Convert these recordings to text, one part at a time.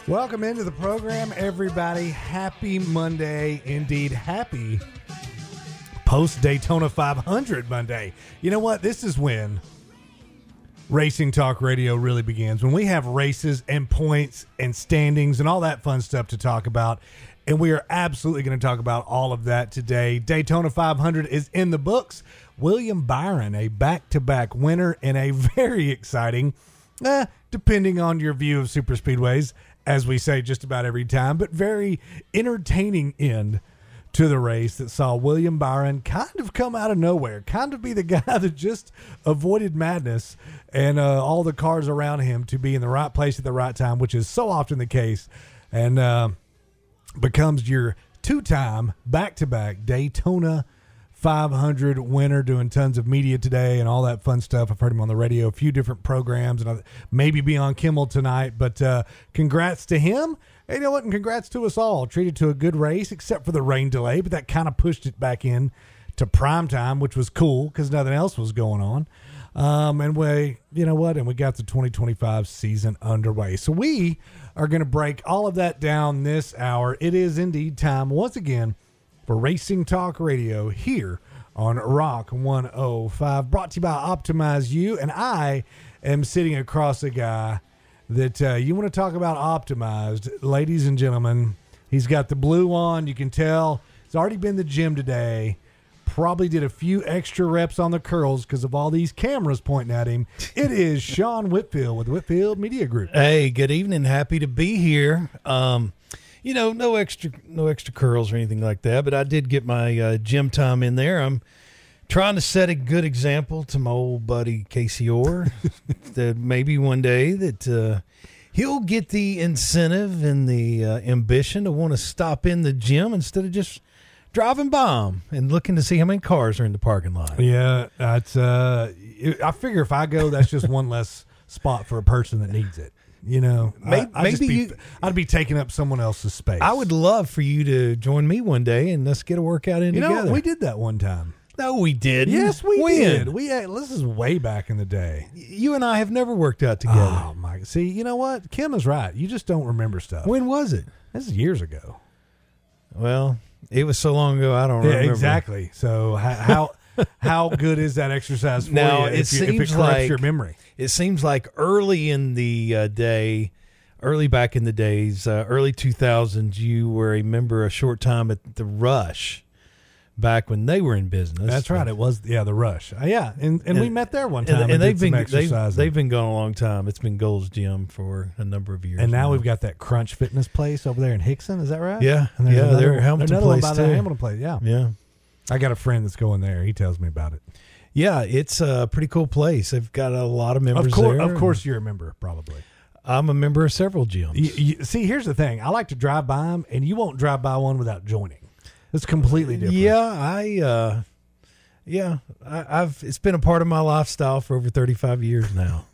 Welcome into the program, everybody. Happy Monday. Indeed, happy post-Daytona 500 Monday. You know what? This is when Racing Talk Radio really begins. When we have races and points and standings and all that fun stuff to talk about. And we are absolutely going to talk about all of that today. Daytona 500 is in the books. William Byron, a back-to-back winner in a very exciting, depending on your view of super speedways, as we say just about every time, but very entertaining end to the race that saw William Byron kind of come out of nowhere, kind of be the guy that just avoided madness and all the cars around him to be in the right place at the right time, which is so often the case, and becomes your two-time back-to-back Daytona 500 winner, doing tons of media today and all that fun stuff. I've heard him on the radio, a few different programs, and maybe be on Kimmel tonight. But congrats to him. And you know what? And congrats to us all. Treated to a good race, except for the rain delay, but that kind of pushed it back in to prime time, which was cool because nothing else was going on. And we, you know what? And we got the 2025 season underway. So we are going to break all of that down this hour. It is indeed time once again for Racing Talk Radio here on Rock 105, brought to you by Optimize You. And I am sitting across a guy that you want to talk about optimized. Ladies and gentlemen, he's got the blue on. You can tell he's already been to the gym today. Probably did a few extra reps on the curls because of all these cameras pointing at him. It is Sean Whitfield with Whitfield Media Group. Hey, good evening. Happy to be here. You know, no extra curls or anything like that, but I did get my gym time in there. I'm trying to set a good example to my old buddy Casey Orr that maybe one day that he'll get the incentive and the ambition to want to stop in the gym instead of just driving by them and looking to see how many cars are in the parking lot. Yeah, that's. I figure if I go, that's just one less spot for a person that needs it. You know, I'd be taking up someone else's space. I would love for you to join me one day and let's get a workout in together. You know, we did that one time. No, we didn't. Yes, we did. This is way back in the day. You and I have never worked out together. Oh my! See, you know what? Kim is right. You just don't remember stuff. When was it? This is years ago. Well, it was so long ago. I don't remember. Yeah, exactly. So how good is that exercise for now, you? If it corrupts like your memory. It seems like early in the day, early back in the days, early 2000s, you were a member a short time at the Rush back when they were in business. That's right. It was, the Rush. And we met there one time and they've been gone a long time. It's been Gold's Gym for a number of years. And now we've got that Crunch Fitness place over there in Hickson. Is that right? Yeah. And they're Hamilton place place too. too. Hamilton place. Yeah. Yeah. I got a friend that's going there. He tells me about it. Yeah, it's a pretty cool place. They've got a lot of members there. Of course you're a member, probably. I'm a member of several gyms. See, here's the thing. I like to drive by them, and you won't drive by one without joining. It's completely different. Yeah, I've it's been a part of my lifestyle for over 35 years now.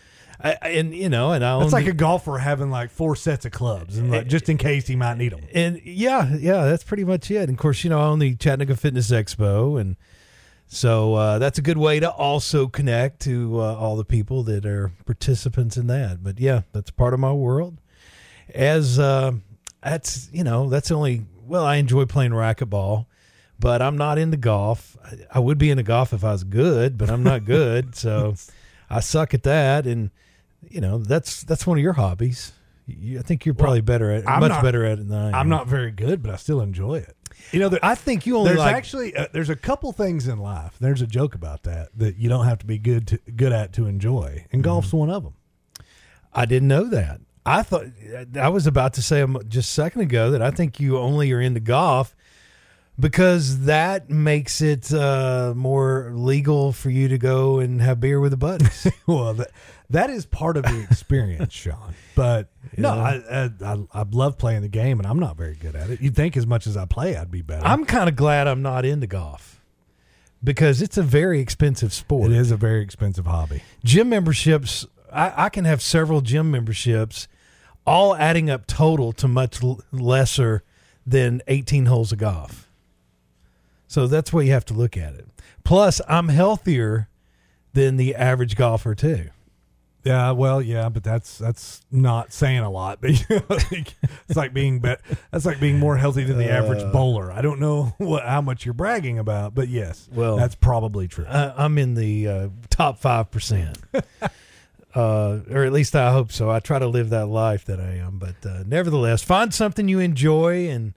It's like a golfer having like 4 sets of clubs, and like, just in case he might need them. And yeah, that's pretty much it. And of course, I own the Chattanooga Fitness Expo, and so that's a good way to also connect to all the people that are participants in that. But yeah, that's part of my world. As that's only. Well, I enjoy playing racquetball, but I'm not into golf. I would be into golf if I was good, but I'm not good, so I suck at that. And that's one of your hobbies. I think you're probably better at better at it than I am. I'm not very good, but I still enjoy it. I think you only there's a couple things in life. There's a joke about that you don't have to be good at to enjoy, and golf's one of them. I didn't know that. I thought I was about to say just a second ago that I think you only are into golf because that makes it more legal for you to go and have beer with the buddies. Well, that is part of the experience, Sean. But I love playing the game, and I'm not very good at it. You'd think as much as I play, I'd be better. I'm kind of glad I'm not into golf because it's a very expensive sport. It is a very expensive hobby. Gym memberships, I can have several gym memberships, all adding up total to much lesser than 18 holes of golf. So that's why you have to look at it. Plus, I'm healthier than the average golfer too. Yeah, well, yeah, but that's not saying a lot. But it's like being that's like being more healthy than the average bowler. I don't know how much you're bragging about, but yes, well, that's probably true. I'm in the top 5%, or at least I hope so. I try to live that life that I am, but nevertheless, find something you enjoy and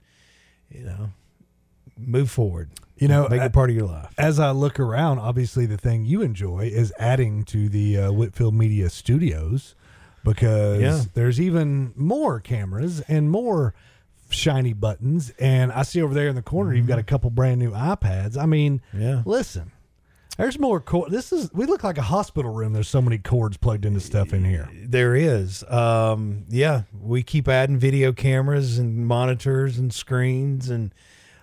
move forward. Make it part of your life. As I look around, obviously the thing you enjoy is adding to the Whitfield Media Studios, because there's even more cameras and more shiny buttons. And I see over there in the corner, you've got a couple brand new iPads. I mean, listen, there's more we look like a hospital room. There's so many cords plugged into stuff in here. There is. We keep adding video cameras and monitors and screens and,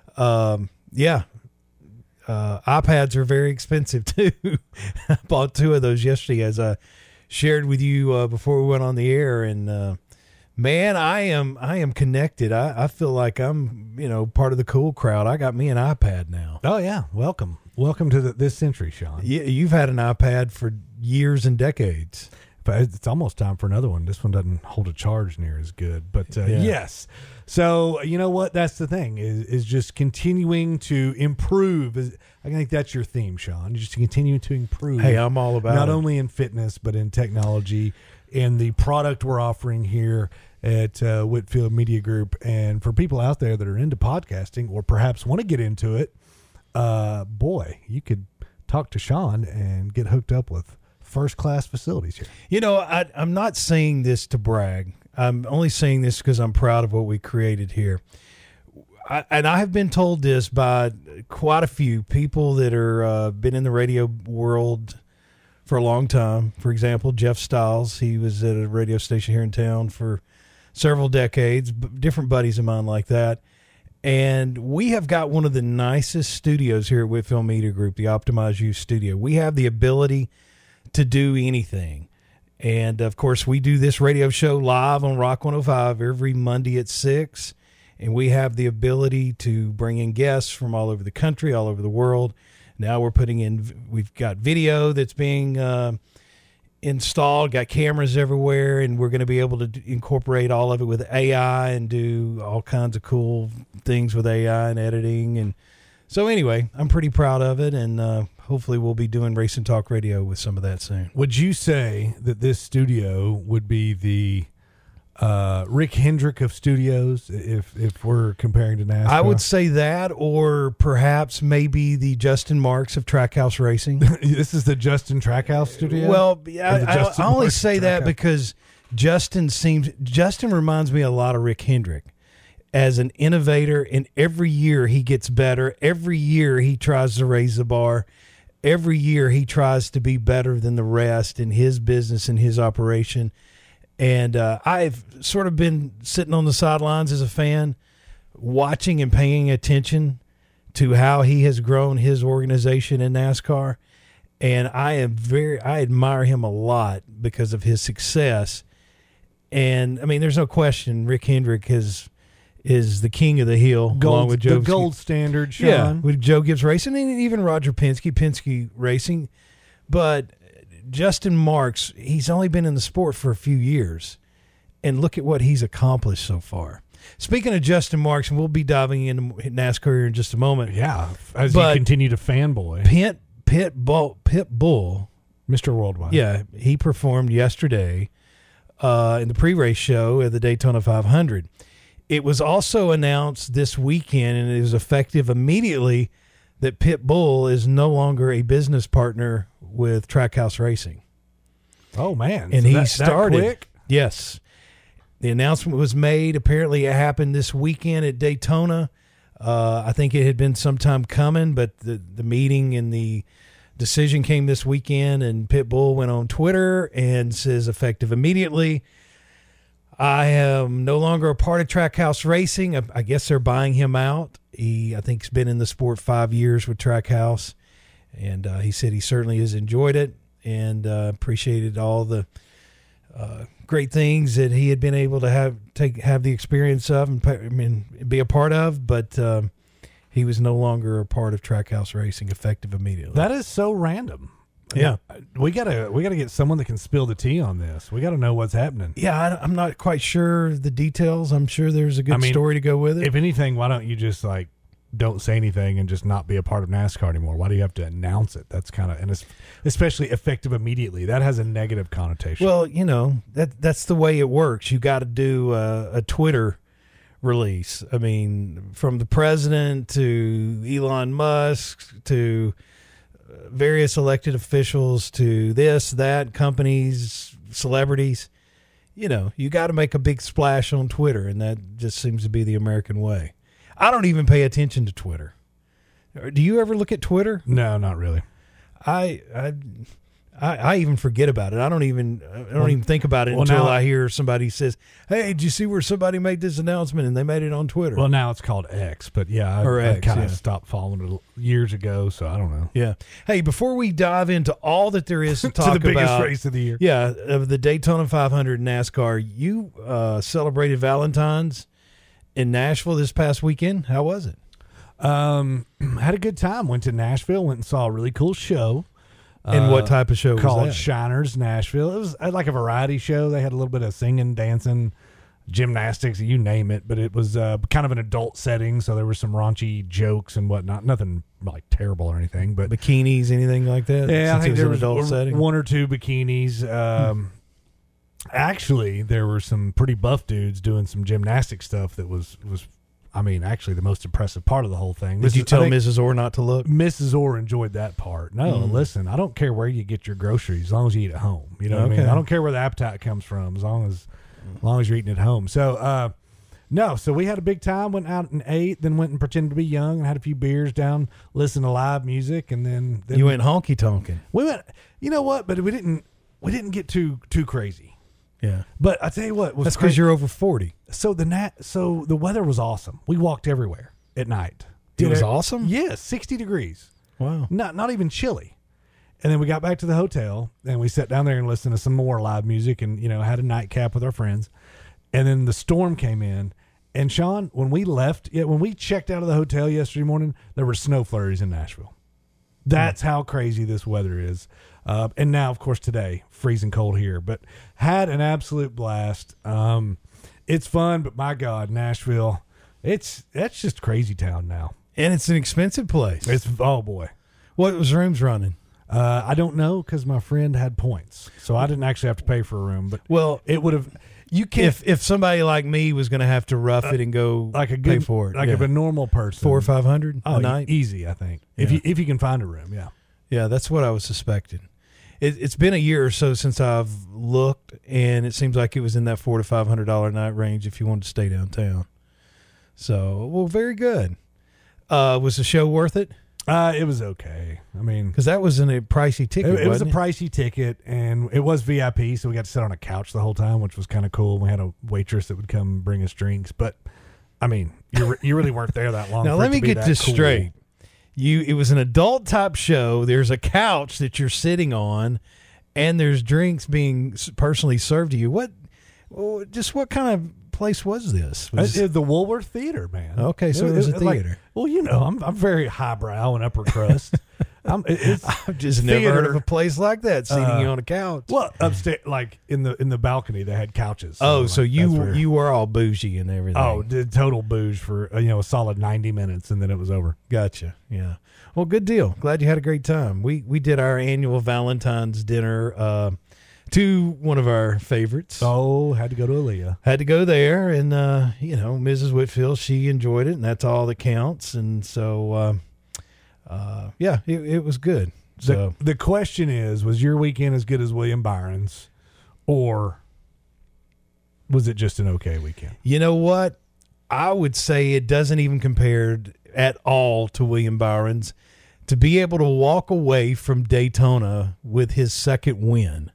iPads are very expensive too. I bought 2 of those yesterday, as I shared with you before we went on the air. And man, I am connected. I feel like I'm part of the cool crowd. I got me an iPad now. Oh yeah, welcome to this century, Sean. Yeah, you've had an iPad for years and decades. But it's almost time for another one. This one doesn't hold a charge near as good. But yes. So, you know what? That's the thing, is just continuing to improve. I think that's your theme, Sean. Just continuing to improve. Hey, I'm all about not it. only in fitness, but in technology and the product we're offering here at Whitfield Media Group. And for people out there that are into podcasting or perhaps want to get into it, boy, you could talk to Sean and get hooked up with first-class facilities here. I'm not saying this to brag. I'm only saying this because I'm proud of what we created here. I have been told this by quite a few people that are been in the radio world for a long time. For example, Jeff Stiles, he was at a radio station here in town for several decades, different buddies of mine like that. And we have got one of the nicest studios here at Whitfield Media Group, the Optimize You studio. We have the ability to do anything. And of course, we do this radio show live on Rock 105 every Monday at 6. And we have the ability to bring in guests from all over the country, all over the world. Now we've got video that's being installed, got cameras everywhere, and we're going to be able to incorporate all of it with AI and do all kinds of cool things with AI and editing. And so anyway, I'm pretty proud of it, and hopefully we'll be doing Race and Talk Radio with some of that soon. Would you say that this studio would be the Rick Hendrick of studios, if we're comparing to NASCAR? I would say that, or perhaps maybe the Justin Marks of Trackhouse Racing. This is the Justin Trackhouse studio? Well, I only say that because Justin reminds me a lot of Rick Hendrick as an innovator, and every year he gets better. Every year he tries to raise the bar. Every year he tries to be better than the rest in his business and his operation. And I've sort of been sitting on the sidelines as a fan, watching and paying attention to how he has grown his organization in NASCAR. And I admire him a lot because of his success. And I mean, there's no question Rick Hendrick is the king of the hill, along with Joe. The gold standard, Sean. Yeah, with Joe Gibbs Racing, and even Roger Penske Racing. But Justin Marks, he's only been in the sport for a few years, and look at what he's accomplished so far. Speaking of Justin Marks, and we'll be diving into NASCAR here in just a moment. Yeah, as you continue to fanboy. Pit Bull, Mr. Worldwide. Yeah, he performed yesterday in the pre-race show at the Daytona 500. It was also announced this weekend, and it is effective immediately, that Pit Bull is no longer a business partner with Trackhouse Racing. Oh, man. And so he started. That quick? Yes. The announcement was made. Apparently it happened this weekend at Daytona. I think it had been some time coming, but the meeting and the decision came this weekend, and Pit Bull went on Twitter and says, effective immediately, I am no longer a part of Trackhouse Racing. I guess they're buying him out. I think he's been in the sport 5 years with Trackhouse, and he said he certainly has enjoyed it and appreciated all the great things that he had been able to have the experience of and be a part of. But he was no longer a part of Trackhouse Racing effective immediately. That is so random. Yeah. We gotta get someone that can spill the tea on this. We got to know what's happening. Yeah, I'm not quite sure the details. I'm sure there's a good story to go with it. If anything, why don't you just like don't say anything and just not be a part of NASCAR anymore? Why do you have to announce it? That's kind of, and it's especially effective immediately. That has a negative connotation. Well, that's the way it works. You got to do a Twitter release. I mean, from the president to Elon Musk to various elected officials to this, that, companies, celebrities, you got to make a big splash on Twitter, and that just seems to be the American way. I don't even pay attention to Twitter. Do you ever look at Twitter? No, not really. I even forget about it. I don't even think about it until I hear somebody says, "Hey, did you see where somebody made this announcement?" And they made it on Twitter. Well, now it's called X, but yeah, I kind of stopped following it years ago, so I don't know. Yeah. Hey, before we dive into all that there is to talk to the biggest about, race of the year, yeah, of the Daytona 500 NASCAR, you celebrated Valentine's in Nashville this past weekend. How was it? Had a good time. Went to Nashville. Went and saw a really cool show. And what type of show was called that? Shiners Nashville. It was like a variety show. They had a little bit of singing, dancing, gymnastics, you name it. But it was kind of an adult setting, so there were some raunchy jokes and whatnot. Nothing like terrible or anything. But bikinis, anything like that? Yeah, I think there was adult setting? one or two bikinis. Actually, there were some pretty buff dudes doing some gymnastic stuff that was actually the most impressive part of the whole thing. Did you tell Mrs. Orr not to look? Mrs. Orr enjoyed that part. No, listen, I don't care where you get your groceries as long as you eat at home. You know what I mean? I don't care where the appetite comes from as long as you're eating at home. So, so we had a big time, went out and ate, then went and pretended to be young and had a few beers down, listened to live music, and then you went honky tonking. We went, you know what? But we didn't get too crazy. Yeah, but I tell you what, that's because you're over 40. So the weather was awesome. We walked everywhere at night. It was awesome. Yes, 60 degrees. Wow, not even chilly. And then we got back to the hotel and we sat down there and listened to some more live music and had a nightcap with our friends. And then the storm came in. And Sean, when we checked out of the hotel yesterday morning, there were snow flurries in Nashville. That's how crazy this weather is. And now, of course, today, freezing cold here, but had an absolute blast. It's fun, but my God, Nashville, that's just crazy town now. And it's an expensive place. Oh boy. What was rooms running? I don't know because my friend had points, so I didn't actually have to pay for a room, but it would have. You can if somebody like me was going to have to rough it and go like a pay for it, like a normal person, 400 or 500 a night, easy. I think if you can find a room, yeah, that's what I was suspecting. It's been a year or so since I've looked, and it seems like it was in that $400 to $500 night range if you wanted to stay downtown. So, well, very good. Was the show worth it? It was okay. I mean, because that was a pricey ticket. It was a pricey ticket, and it was VIP, so we got to sit on a couch the whole time, which was kind of cool. We had a waitress that would come bring us drinks, but I mean, you really weren't there that long. Now let me get this straight. It was an adult type show. There's a couch that you're sitting on, and there's drinks being personally served to you. What kind of place was this? The Woolworth Theater, man. Okay, so it was a theater. I'm very highbrow and upper crust. I've just never heard of a place like that, seating you on a couch. Well, upstairs, like in the balcony, they had couches. So you were all bougie and everything. Oh, did total bouge for a solid 90 minutes, and then it was over. Gotcha. Yeah. Well, good deal. Glad you had a great time. We did our annual Valentine's dinner to one of our favorites. Oh, had to go to Aaliyah. Had to go there, and Mrs. Whitfield, she enjoyed it, and that's all that counts. And so, it was good. So the question is, was your weekend as good as William Byron's, or was it just an okay weekend? You know what? I would say it doesn't even compare at all to William Byron's. To be able to walk away from Daytona with his second win.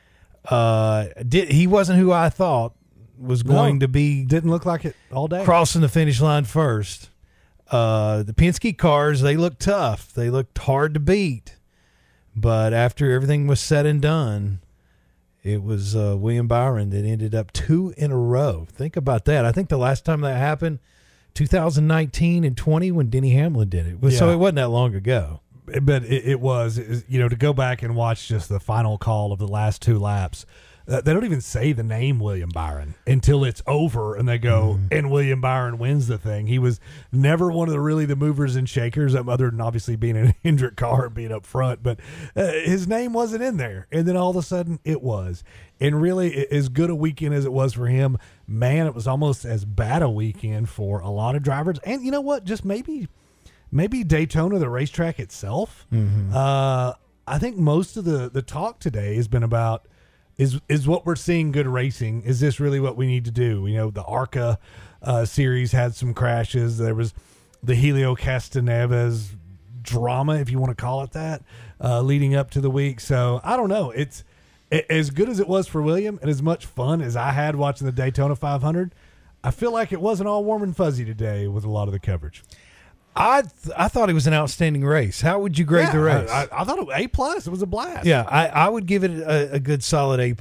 He wasn't who I thought was going to be. Didn't look like it all day. Crossing the finish line first. The Penske cars, they looked tough. They looked hard to beat. But after everything was said and done, it was William Byron that ended up 2 in a row. Think about that. I think the last time that happened, 2019 and 20, when Denny Hamlin did it. So it wasn't that long ago. but it was, to go back and watch just the final call of the last two laps. They don't even say the name William Byron until it's over, and they go, and William Byron wins the thing. He was never one of the movers and shakers, other than obviously being an Hendrick car and being up front, but his name wasn't in there. And then all of a sudden it was. And really, as good a weekend as it was for him, man, it was almost as bad a weekend for a lot of drivers. And you know what? Just maybe Daytona, the racetrack itself. I think most of the talk today has been about, is what we're seeing good racing? Is this really what we need to do? The ARCA series had some crashes. There was the Helio Castroneves drama, if you want to call it that, leading up to the week. So I don't know. It's as good as it was for William and as much fun as I had watching the Daytona 500. I feel like it wasn't all warm and fuzzy today with a lot of the coverage. I thought it was an outstanding race. How would you grade the race? I thought it was A+. It was a blast. Yeah, I would give it a good solid A+.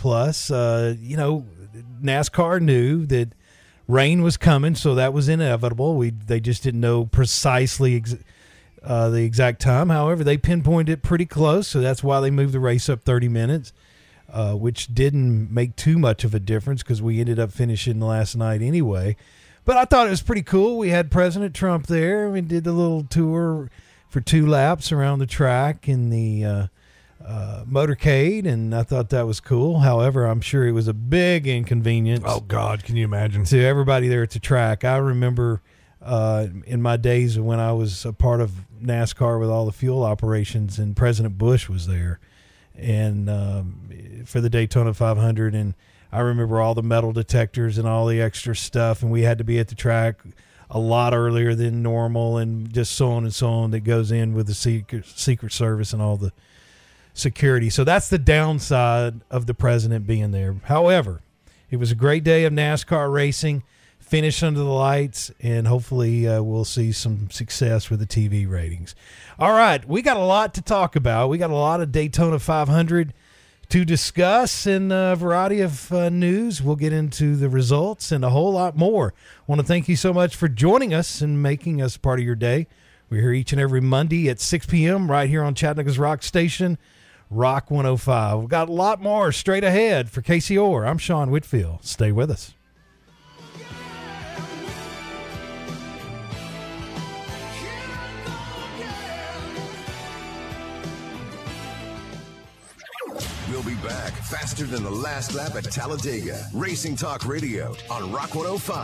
NASCAR knew that rain was coming, so that was inevitable. They just didn't know precisely the exact time. However, they pinpointed it pretty close, so that's why they moved the race up 30 minutes, which didn't make too much of a difference because we ended up finishing last night anyway. But I thought it was pretty cool. We had President Trump there. We did the little tour for 2 laps around the track in the motorcade, and I thought that was cool. However, I'm sure it was a big inconvenience. Oh, God, can you imagine? To everybody there at the track. I remember in my days when I was a part of NASCAR with all the fuel operations, and President Bush was there and for the Daytona 500, and I remember all the metal detectors and all the extra stuff, and we had to be at the track a lot earlier than normal, and just so on and so on that goes in with the Secret Service and all the security. So that's the downside of the president being there. However, it was a great day of NASCAR racing, finished under the lights, and hopefully we'll see some success with the TV ratings. All right, we got a lot to talk about. We got a lot of Daytona 500 to discuss and a variety of news. We'll get into the results and a whole lot more. I want to thank you so much for joining us and making us part of your day. We're here each and every Monday at 6 p.m. right here on Chattanooga's Rock Station, Rock 105. We've got a lot more straight ahead. For Casey Orr, I'm Sean Whitfield. Stay with us. We'll be back faster than the last lap at Talladega. Racing Talk Radio on Rock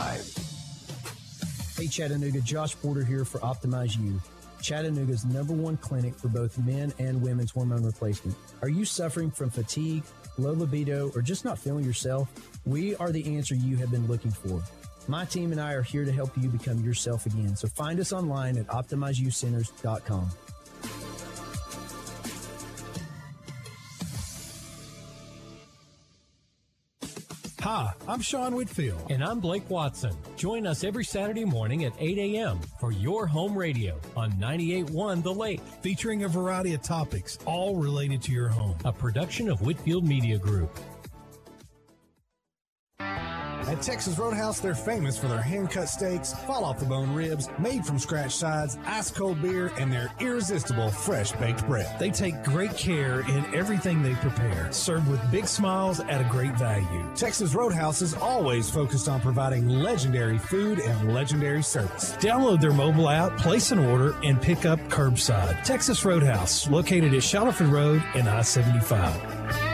105. Hey Chattanooga, Josh Porter here for Optimize You, Chattanooga's #1 clinic for both men and women's hormone replacement. Are you suffering from fatigue, low libido, or just not feeling yourself? We are the answer you have been looking for. My team and I are here to help you become yourself again. So find us online at OptimizeYouCenters.com. Hi, I'm Sean Whitfield. And I'm Blake Watson. Join us every Saturday morning at 8 a.m. for Your Home Radio on 98.1 The Lake. Featuring a variety of topics, all related to your home. A production of Whitfield Media Group. At Texas Roadhouse, they're famous for their hand-cut steaks, fall-off-the-bone ribs, made-from-scratch sides, ice-cold beer, and their irresistible fresh-baked bread. They take great care in everything they prepare, served with big smiles at a great value. Texas Roadhouse is always focused on providing legendary food and legendary service. Download their mobile app, place an order, and pick up curbside. Texas Roadhouse, located at Shallowford Road and I-75.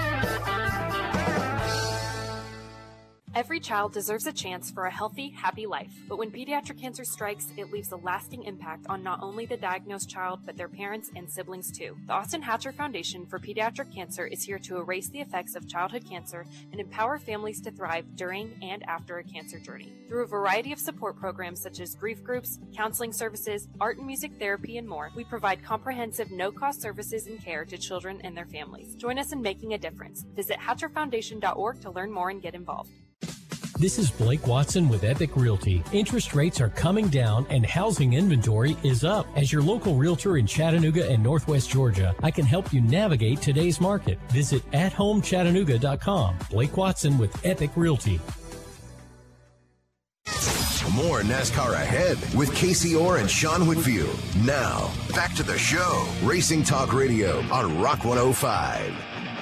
Every child deserves a chance for a healthy, happy life. But when pediatric cancer strikes, it leaves a lasting impact on not only the diagnosed child, but their parents and siblings too. The Austin Hatcher Foundation for Pediatric Cancer is here to erase the effects of childhood cancer and empower families to thrive during and after a cancer journey. Through a variety of support programs such as grief groups, counseling services, art and music therapy, and more, we provide comprehensive no-cost services and care to children and their families. Join us in making a difference. Visit HatcherFoundation.org to learn more and get involved. This is Blake Watson with Epic Realty. Interest rates are coming down and housing inventory is up. As your local realtor in Chattanooga and Northwest Georgia, I can help you navigate today's market. Visit AtHomeChattanooga.com. Blake Watson with Epic Realty. More NASCAR ahead with Casey Orr and Sean Whitfield. Now, back to the show. Racing Talk Radio on Rock 105.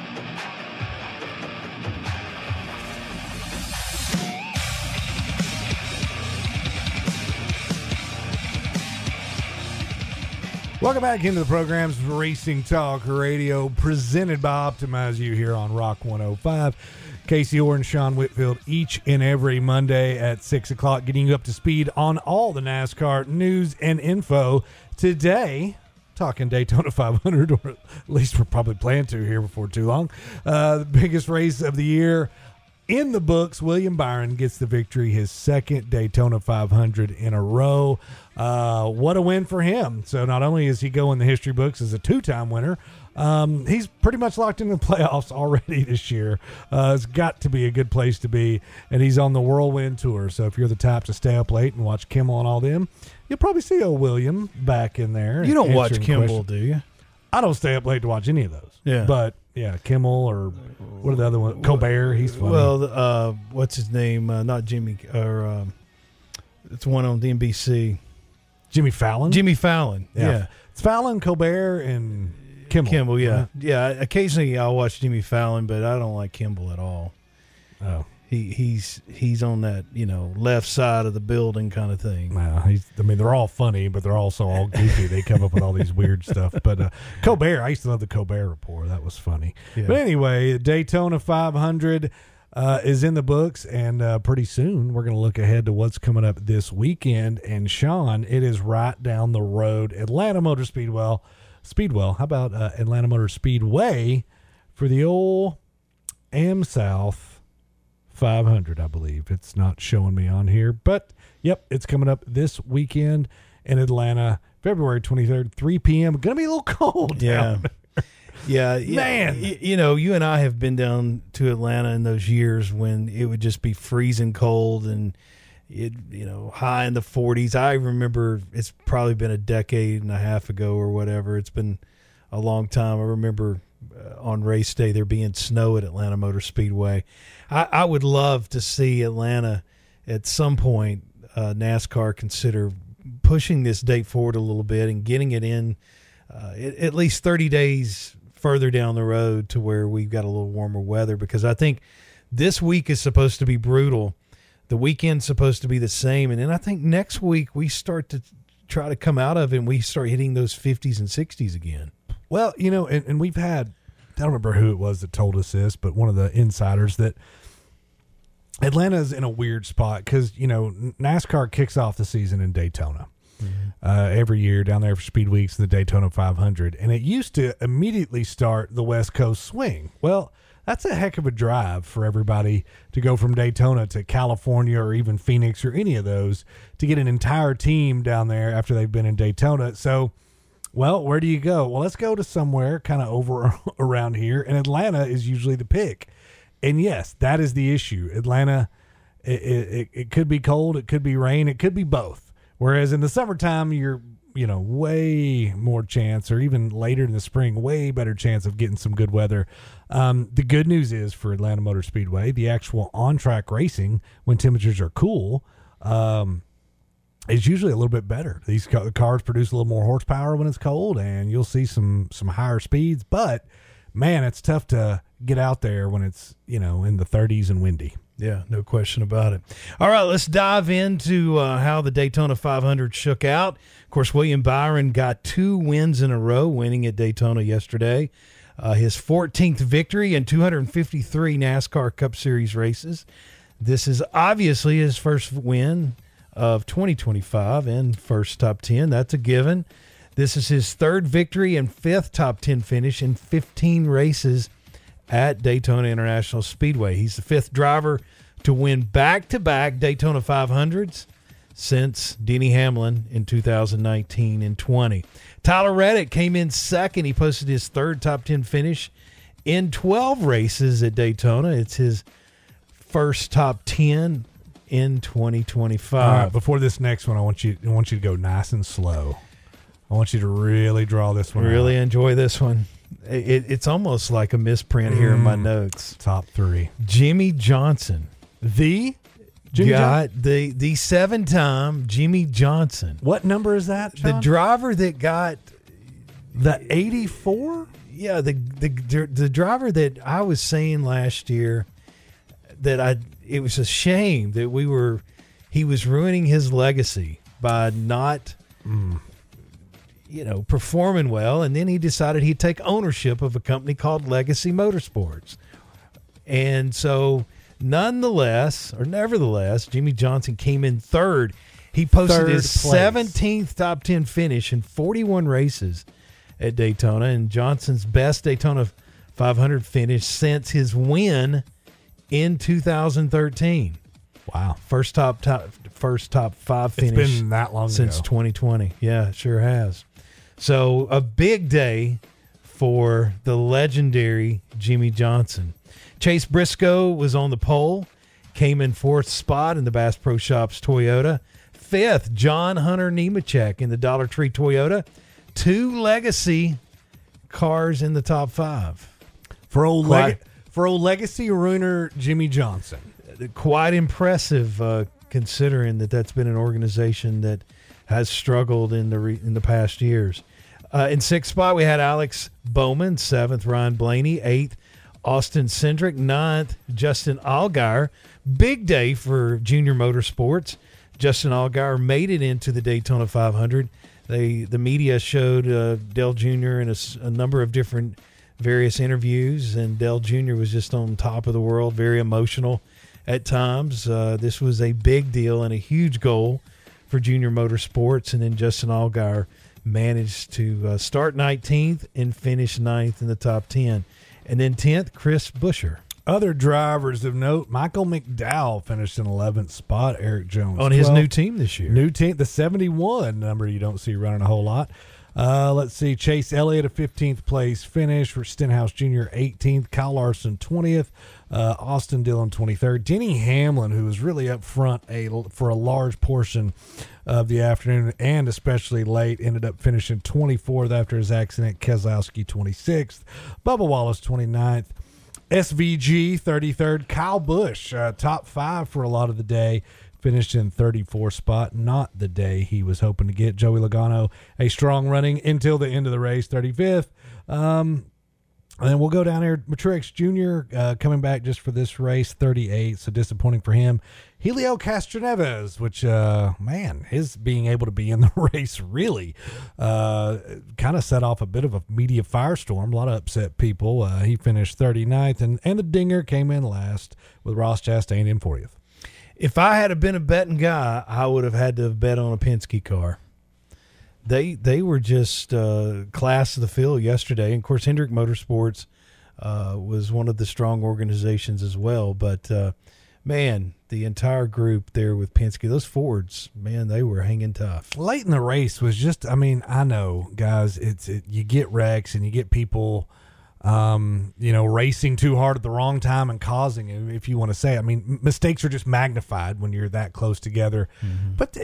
Welcome back into the program's Racing Talk Radio, presented by Optimize You here on Rock 105. Casey Orr and Sean Whitfield each and every Monday at 6 o'clock, getting you up to speed on all the NASCAR news and info. Today, talking Daytona 500, or at least we're probably planning to here before too long. The biggest race of the year in the books. William Byron gets the victory, his second Daytona 500 in a row. What a win for him. So not only is he going in the history books as a two-time winner, he's pretty much locked into the playoffs already this year. It's got to be a good place to be, and he's on the Whirlwind Tour. So if you're the type to stay up late and watch Kimmel and all them, you'll probably see old William back in there. You don't watch Kimmel, do you? I don't stay up late to watch any of those. Yeah. But, yeah, Kimmel or what are the other ones? Colbert, he's funny. Well, what's his name? Not Jimmy, or it's one on the NBC. Jimmy Fallon? Jimmy Fallon, yeah. It's Fallon, Colbert, and Kimmel. Yeah. Right? Yeah, occasionally I'll watch Jimmy Fallon, but I don't like Kimmel at all. Oh. He's on that, left side of the building kind of thing. They're all funny, but they're also all goofy. They come up with all these weird stuff. But Colbert, I used to love the Colbert Report. That was funny. Yeah. But anyway, Daytona 500 is in the books, and pretty soon we're going to look ahead to what's coming up this weekend. And Sean, it is right down the road, Atlanta Motor Speedway. How about Atlanta Motor Speedway for the old AmSouth 500, I believe. It's not showing me on here, but yep, it's coming up this weekend in Atlanta, February 23rd, 3 p.m. Going to be a little cold. Yeah. Yeah. Man. You and I have been down to Atlanta in those years when it would just be freezing cold and it, high in the 40s. I remember it's probably been a decade and a half ago or whatever. It's been a long time. I remember on race day there being snow at Atlanta Motor Speedway. I would love to see Atlanta at some point, NASCAR consider pushing this date forward a little bit and getting it in at least 30 days further down the road to where we've got a little warmer weather, because I think this week is supposed to be brutal. The weekend's supposed to be the same. And then I think next week we start to try to come out of it and we start hitting those 50s and 60s again. Well, and we've had, I don't remember who it was that told us this, but one of the insiders, that Atlanta's in a weird spot because, NASCAR kicks off the season in Daytona every year down there for Speed Weeks and the Daytona 500. And it used to immediately start the West Coast swing. Well, that's a heck of a drive for everybody to go from Daytona to California or even Phoenix or any of those to get an entire team down there after they've been in Daytona. So, well, where do you go? Well, let's go to somewhere kind of over around here, and Atlanta is usually the pick. And yes, that is the issue. Atlanta, it could be cold, it could be rain, it could be both. Whereas in the summertime, you're, way more chance, or even later in the spring, way better chance of getting some good weather. The good news is for Atlanta Motor Speedway, the actual on-track racing, when temperatures are cool, is usually a little bit better. These cars produce a little more horsepower when it's cold, and you'll see some higher speeds. But, man, it's tough to get out there when it's, in the 30s and windy. Yeah, no question about it. All right, let's dive into how the Daytona 500 shook out. Of course, William Byron got 2 wins in a row, winning at Daytona yesterday. His 14th victory in 253 NASCAR Cup Series races. This is obviously his first win of 2025 and first top 10. That's a given. This is his 3rd victory and 5th top 10 finish in 15 races at Daytona International Speedway. He's the 5th driver to win back-to-back Daytona 500s since Denny Hamlin in 2019 and 20. Tyler Reddick came in 2nd. He posted his 3rd top 10 finish in 12 races at Daytona. It's his first top 10 in 2025. All right, before this next one, I want you to go nice and slow. I want you to really draw this one Really out. Enjoy this one. It's almost like a misprint here in my notes. Top 3. Jimmie Johnson. The got the 7-time Jimmy Johnson. What number is that, The Sean? driver that got The 84? Yeah, the driver that I was saying last year that it was a shame that he was ruining his legacy by not performing well, and then he decided he'd take ownership of a company called Legacy Motorsports. And so nevertheless, Jimmy Johnson came in third. He posted his 17th top 10 finish in 41 races at Daytona, and Johnson's best Daytona 500 finish since his win in 2013. Wow. First top 5 finish. It's been that long since ago. 2020. Yeah, it sure has. So a big day for the legendary Jimmy Johnson. Chase Briscoe was on the pole, came in 4th spot in the Bass Pro Shops Toyota. 5th, John Hunter Nemechek in the Dollar Tree Toyota. 2 Legacy cars in the top 5. For old legacy ruiner Jimmy Johnson. Quite impressive, considering that's been an organization that has struggled in the past years. In 6th spot, we had Alex Bowman. 7th, Ryan Blaney. 8th, Austin Cindric. 9th, Justin Allgaier. Big day for Junior Motorsports. Justin Allgaier made it into the Daytona 500. The media showed Dale Jr. in a number of different various interviews, and Dale Jr. was just on top of the world, very emotional at times. This was a big deal and a huge goal for Junior Motorsports, and then Justin Allgaier managed to start 19th and finish 9th in the top 10. And then 10th, Chris Buescher. Other drivers of note, Michael McDowell finished in 11th spot. Eric Jones on his new team this year. New team, the 71 number you don't see running a whole lot. Let's see, Chase Elliott, a 15th place finish for Stenhouse Jr., 18th. Kyle Larson, 20th. Austin Dillon, 23rd. Denny Hamlin, who was really up front for a large portion of the afternoon and especially late, ended up finishing 24th after his accident. Keselowski, 26th. Bubba Wallace, 29th. SVG, 33rd. Kyle Busch, top 5 for a lot of the day. Finished in 34th spot. Not the day he was hoping to get. Joey Logano, a strong running until the end of the race, 35th. And then we'll go down here. Truex Jr. Coming back just for this race, 38th. So disappointing for him. Helio Castroneves, which, his being able to be in the race really kind of set off a bit of a media firestorm. A lot of upset people. He finished 39th. And the Dinger came in last with Ross Chastain in 40th. If I had been a betting guy, I would have had to have bet on a Penske car. They were just class of the field yesterday. And, of course, Hendrick Motorsports was one of the strong organizations as well. But, the entire group there with Penske, those Fords, they were hanging tough. Late in the race was just, I know, guys, you get wrecks and you get people racing too hard at the wrong time and causing it, if you want to say. Mistakes are just magnified when you're that close together. Mm-hmm. But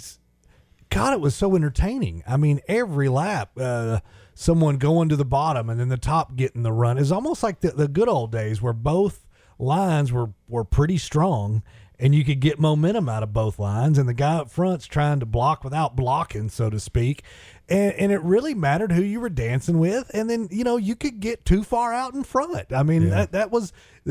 it was so entertaining. Every lap, someone going to the bottom and then the top getting the run. It's almost like the good old days where both lines were pretty strong and you could get momentum out of both lines, and the guy up front's trying to block without blocking, so to speak. And it really mattered who you were dancing with, and then you could get too far out in front. That was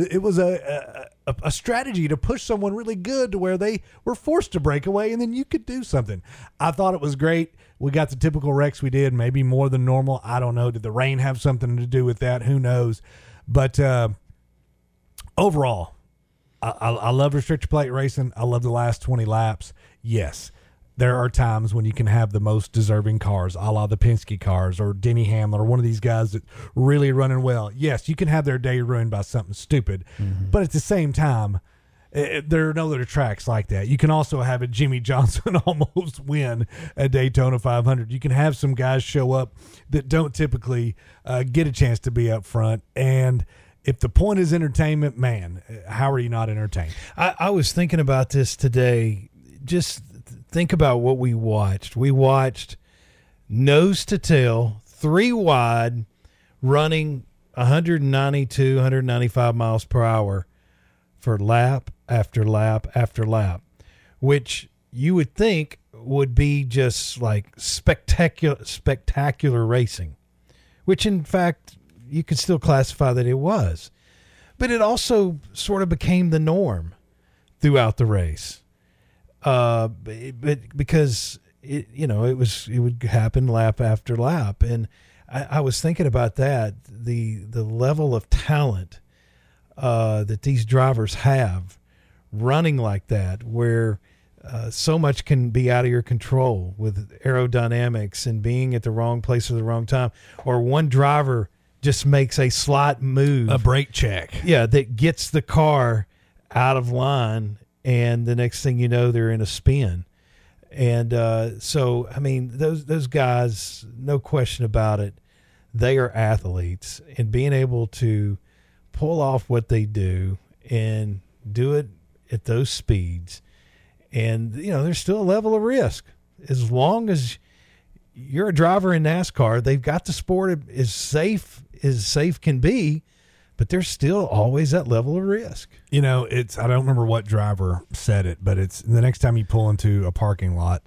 a strategy to push someone really good to where they were forced to break away, and then you could do something. I thought it was great. We got the typical wrecks we did, maybe more than normal. I don't know. Did the rain have something to do with that? Who knows? But overall, I love restrictor plate racing. I love the last 20 laps. Yes, there are times when you can have the most deserving cars, a la the Penske cars or Denny Hamlin or one of these guys that really running well. Yes, you can have their day ruined by something stupid. Mm-hmm. But at the same time, there are no other tracks like that. You can also have a Jimmy Johnson almost win a Daytona 500. You can have some guys show up that don't typically get a chance to be up front. And if the point is entertainment, man, how are you not entertained? I was thinking about this today. Just think about what we watched. We watched nose to tail, 3 wide, running 192, 195 miles per hour for lap after lap after lap, which you would think would be just like spectacular racing, which in fact you could still classify that it was. But it also sort of became the norm throughout the race. But because it would happen lap after lap. And I was thinking about that, the level of talent that these drivers have running like that, where so much can be out of your control with aerodynamics and being at the wrong place at the wrong time, or one driver just makes a slight move, a brake check, that gets the car out of line, and the next thing you know, they're in a spin. And so, I mean, those guys, no question about it, they are athletes, and being able to pull off what they do and do it at those speeds. And, there's still a level of risk. As long as you're a driver in NASCAR, they've got the sport as safe can be, but there's still always that level of risk. I don't remember what driver said it, but it's the next time you pull into a parking lot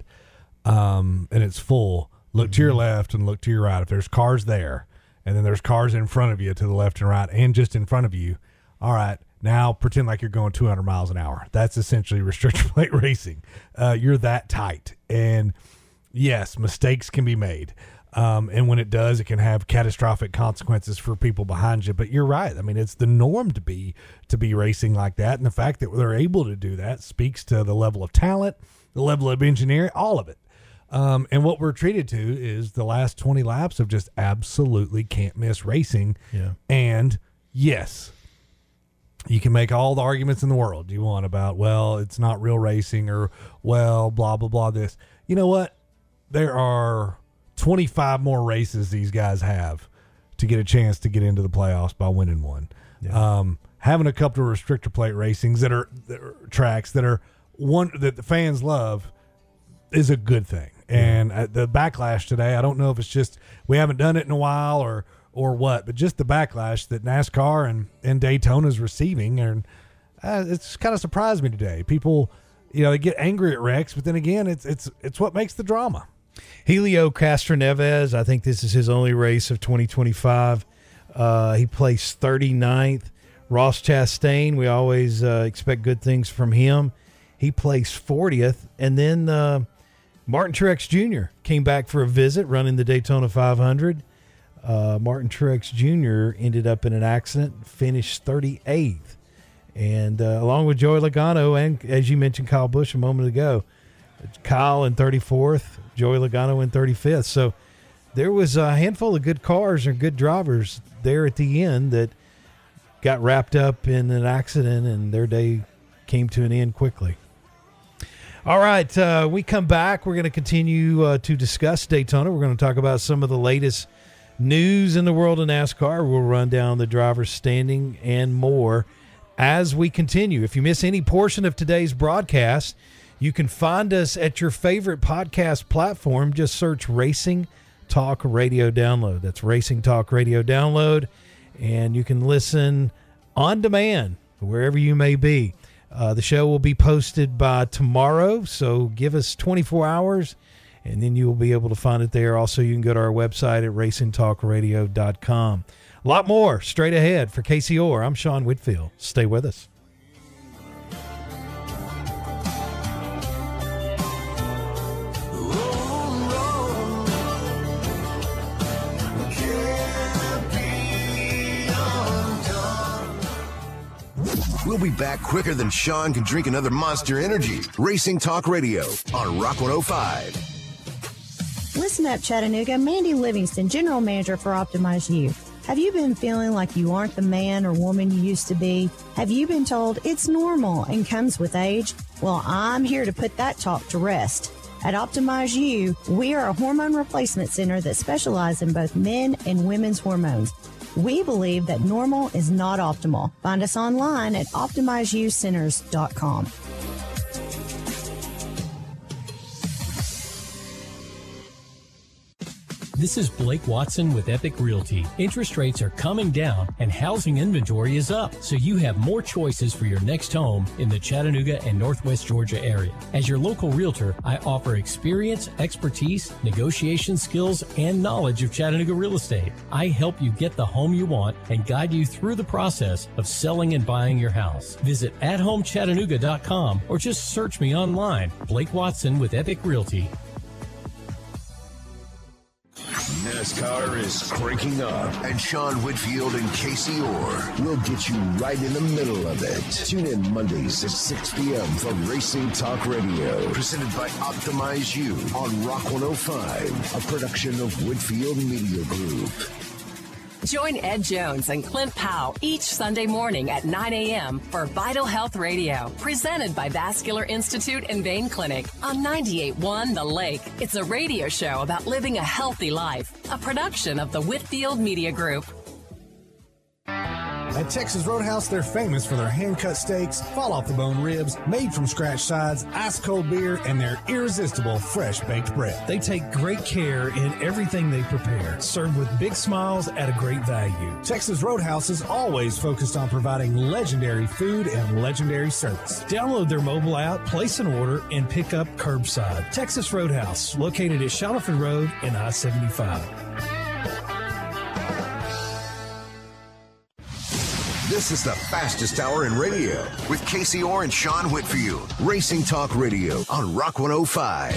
and it's full, look to your left and look to your right. If there's cars there, and then there's cars in front of you to the left and right and just in front of you, all right, now pretend like you're going 200 miles an hour. That's essentially restrictor plate racing. You're that tight. And yes, mistakes can be made. And when it does, it can have catastrophic consequences for people behind you. But you're right. I mean, it's the norm to be racing like that. And the fact that they're able to do that speaks to the level of talent, the level of engineering, all of it. And what we're treated to is the last 20 laps of just absolutely can't miss racing. Yeah. And yes, you can make all the arguments in the world you want about, well, it's not real racing, or, well, blah, blah, blah, this. You know what? There are 25 more races these guys have to get a chance to get into the playoffs by winning one. Yeah. Having a couple of restrictor plate racings that are tracks that are one that the fans love is a good thing. And the backlash today, I don't know if it's just we haven't done it in a while or what, but just the backlash that NASCAR and Daytona is receiving, and it's kind of surprised me today. People, they get angry at wrecks, but then again, it's what makes the drama. Helio Castroneves, I think this is his only race of 2025. He placed 39th. Ross Chastain, we always expect good things from him. He placed 40th. And then Martin Truex Jr. came back for a visit running the Daytona 500. Martin Truex Jr. ended up in an accident, finished 38th. And along with Joey Logano and, as you mentioned, Kyle Busch a moment ago, Kyle in 34th, Joey Logano in 35th. So there was a handful of good cars and good drivers there at the end that got wrapped up in an accident, and their day came to an end quickly. All right, we come back. We're going to continue to discuss Daytona. We're going to talk about some of the latest news in the world of NASCAR. We'll run down the driver's standing and more as we continue. If you miss any portion of today's broadcast, you can find us at your favorite podcast platform. Just search Racing Talk Radio Download. That's Racing Talk Radio Download. And you can listen on demand wherever you may be. The show will be posted by tomorrow, so give us 24 hours, and then you will be able to find it there. Also, you can go to our website at racingtalkradio.com. A lot more straight ahead. For Casey Orr, I'm Sean Whitfield. Stay with us. We'll be back quicker than Sean can drink another Monster Energy. Racing Talk Radio on Rock 105. Listen up, Chattanooga. Mandy Livingston, General Manager for Optimize You. Have you been feeling like you aren't the man or woman you used to be? Have you been told it's normal and comes with age? Well, I'm here to put that talk to rest. At Optimize You, we are a hormone replacement center that specializes in both men and women's hormones. We believe that normal is not optimal. Find us online at OptimizeYouCenters.com. This is Blake Watson with Epic Realty. Interest rates are coming down and housing inventory is up, so you have more choices for your next home in the Chattanooga and Northwest Georgia area. As your local realtor, I offer experience, expertise, negotiation skills, and knowledge of Chattanooga real estate. I help you get the home you want and guide you through the process of selling and buying your house. Visit athomechattanooga.com or just search me online. Blake Watson with Epic Realty. NASCAR is cranking up, and Sean Whitfield and Casey Orr will get you right in the middle of it. Tune in Mondays at 6 p.m. for Racing Talk Radio, presented by Optimize You on Rock 105, a production of Whitfield Media Group. Join Ed Jones and Clint Powell each Sunday morning at 9 a.m. for Vital Health Radio, presented by Vascular Institute and Vein Clinic on 98.1 The Lake. It's a radio show about living a healthy life, a production of the Whitfield Media Group. At Texas Roadhouse, they're famous for their hand-cut steaks, fall-off-the-bone ribs, made from scratch sides, ice-cold beer, and their irresistible fresh-baked bread. They take great care in everything they prepare, served with big smiles at a great value. Texas Roadhouse is always focused on providing legendary food and legendary service. Download their mobile app, place an order, and pick up curbside. Texas Roadhouse, located at Shallowford Road and I-75. This is the fastest hour in radio with Casey Orr and Sean Whitfield. Racing Talk Radio on Rock 105.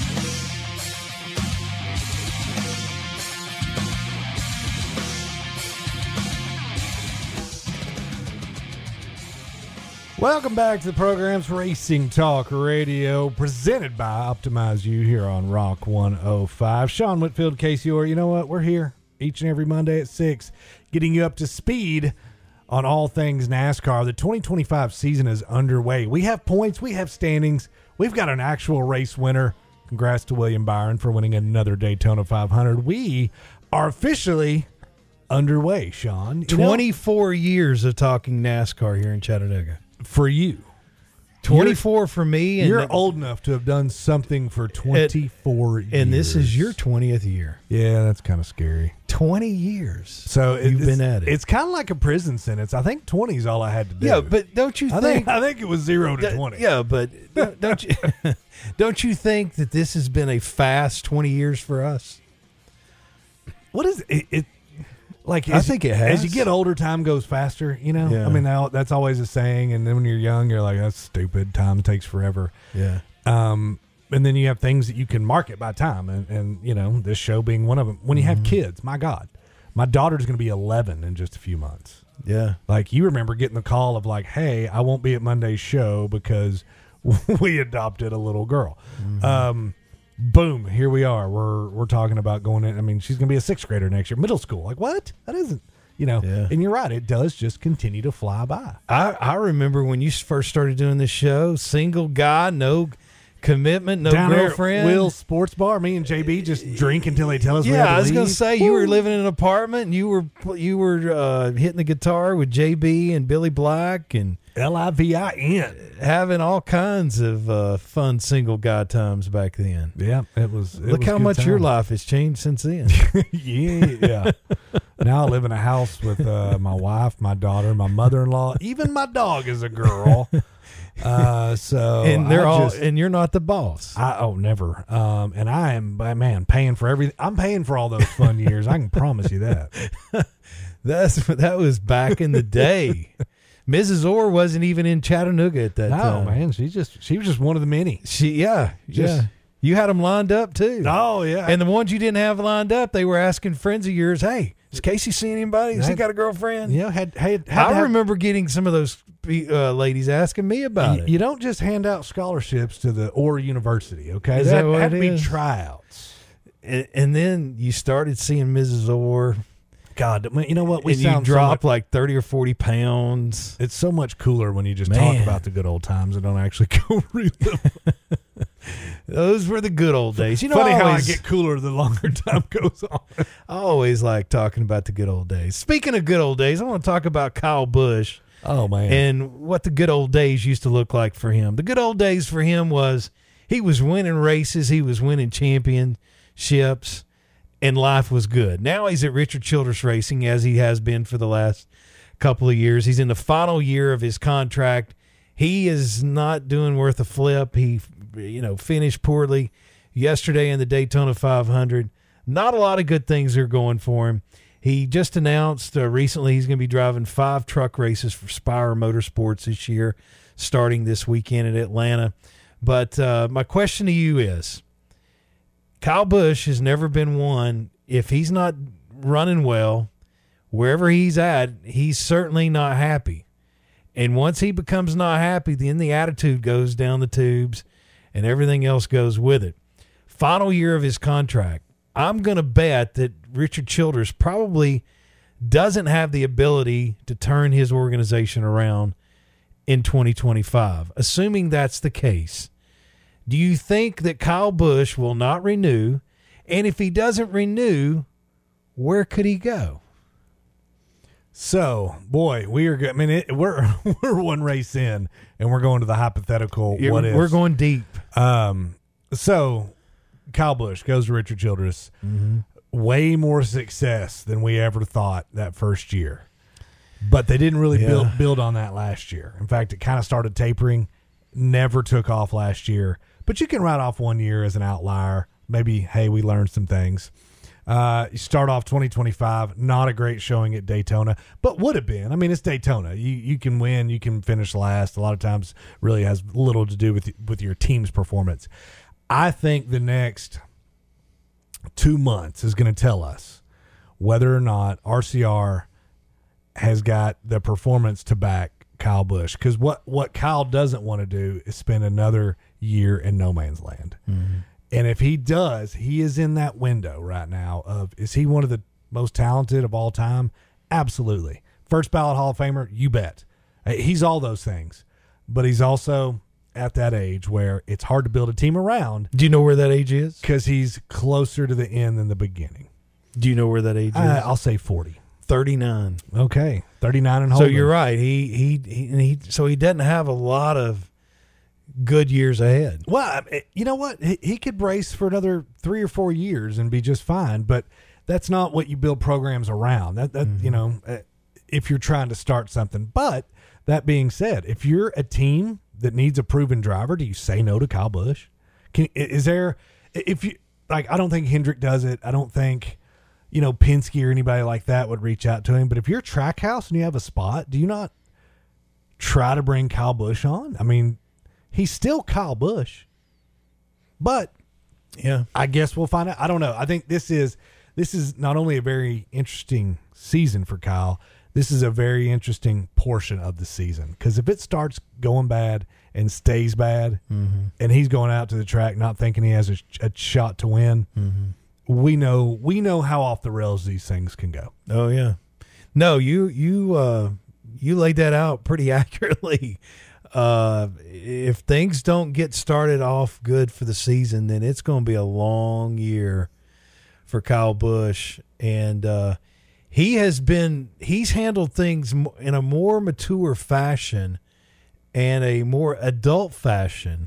Welcome back to the program's Racing Talk Radio, presented by Optimize You here on Rock 105. Sean Whitfield, Casey Orr. You know what? We're here each and every Monday at 6, getting you up to speed on all things NASCAR. The 2025 season is underway. We have points, we have standings, we've got an actual race winner. Congrats to William Byron for winning another Daytona 500. We are officially underway, Sean. 24 years of talking NASCAR here in Chattanooga. For you. 24 for me. And you're old enough to have done something for 24 years. And this is your 20th year. Yeah, that's kind of scary. 20 years. So you've been at it. It's kind of like a prison sentence. I think 20 is all I had to do. Yeah, but don't you think? I think it was 0 to 20. Yeah, but don't you think that this has been a fast 20 years for us? What is it? Like, I think it has. As you get older, time goes faster, you know? Yeah. I mean, now that's always a saying. And then when you're young, you're like, that's stupid. Time takes forever. Yeah. And then you have things that you can market by time. And you know, this show being one of them. When you have kids, my God, my daughter's going to be 11 in just a few months. Yeah. Like, you remember getting the call of like, hey, I won't be at Monday's show because we adopted a little girl. Mm-hmm. Boom, here we are. We're talking about going in. I mean, she's going to be a 6th grader next year, middle school. Like, what? That isn't, you know. Yeah. And you're right. It does just continue to fly by. I remember when you first started doing this show, single guy, no commitment, no Down girlfriend. There at Will's Sports Bar, me and JB just drink until they tell us we have to I was leave. going to say, you were living in an apartment, and you were hitting the guitar with JB and Billy Black and LIVIN, having all kinds of fun single guy times back then. Yeah, it was. Look how much your life has changed since then. Yeah. Now I live in a house with my wife, my daughter, my mother-in-law, even my dog is a girl. So and and you're not the boss. Never. And I am, man, paying for everything. I'm paying for all those fun years. I can promise you that. That was back in the day. Mrs. Orr wasn't even in Chattanooga at that time. No, man, she was just one of the many. Yeah. You had them lined up too. Oh yeah. And the ones you didn't have lined up, they were asking friends of yours, "Hey, has Casey seen anybody? Has he got a girlfriend?" Yeah, I remember getting some of those ladies asking me about it. You don't just hand out scholarships to the Orr University, okay? Is that what had it to be is? tryouts. And then you started seeing Mrs. Orr. God, you know what? You drop like 30 or 40 pounds. It's so much cooler when you just talk about the good old times and don't actually go relive. Those were the good old days. You know, funny how I get cooler the longer time goes on. I always like talking about the good old days. Speaking of good old days, I want to talk about Kyle Busch. Oh, man. And what the good old days used to look like for him. The good old days for him was he was winning races. He was winning championships. and life was good. Now he's at Richard Childress Racing, as he has been for the last couple of years. He's in the final year of his contract. He is not doing worth a flip. He, finished poorly yesterday in the Daytona 500. Not a lot of good things are going for him. He just announced recently he's going to be driving 5 truck races for Spire Motorsports this year, starting this weekend in Atlanta. But my question to you is, Kyle Busch has never been one, if he's not running well, wherever he's at, he's certainly not happy. And once he becomes not happy, then the attitude goes down the tubes and everything else goes with it. Final year of his contract. I'm going to bet that Richard Childress probably doesn't have the ability to turn his organization around in 2025. Assuming that's the case, do you think that Kyle Busch will not renew? And if he doesn't renew, where could he go? So, boy, we are good. I mean, we're one race in, and we're going to the hypothetical. What if? We're going deep. So, Kyle Busch goes to Richard Childress. Mm-hmm. Way more success than we ever thought that first year. But they didn't really build on that last year. In fact, it kind of started tapering, never took off last year. But you can write off 1 year as an outlier. Maybe, hey, we learned some things. You start off 2025, not a great showing at Daytona, but would have been. I mean, it's Daytona. You can win, you can finish last. A lot of times really has little to do with your team's performance. I think the next 2 months is going to tell us whether or not RCR has got the performance to back Kyle Busch. Because what Kyle doesn't want to do is spend another year in no man's land. Mm-hmm. And if he does, he is in that window right now of, is he one of the most talented of all time? Absolutely. First ballot Hall of Famer? You bet. He's all those things. But he's also at that age where it's hard to build a team around. Do you know where that age is? Because he's closer to the end than the beginning. Do you know where that age is? I'll say 40. 39. Okay. 39 and holding. So you're right. So he doesn't have a lot of good years ahead. Well, you know what? He could race for another 3 or 4 years and be just fine, but that's not what you build programs around. That mm-hmm. If you're trying to start something. But that being said, if you're a team that needs a proven driver, do you say no to Kyle Busch? I don't think Hendrick does it. I don't think, Penske or anybody like that would reach out to him. But if you're Trackhouse and you have a spot, do you not try to bring Kyle Busch on? I mean, he's still Kyle Busch, but yeah, I guess we'll find out. I don't know. I think this is not only a very interesting season for Kyle, this is a very interesting portion of the season. Because if it starts going bad and stays bad, mm-hmm. and he's going out to the track not thinking he has a shot to win, mm-hmm. we know how off the rails these things can go. Oh yeah, no, you laid that out pretty accurately. If things don't get started off good for the season, then it's going to be a long year for Kyle Busch. And he's handled things in a more mature fashion and a more adult fashion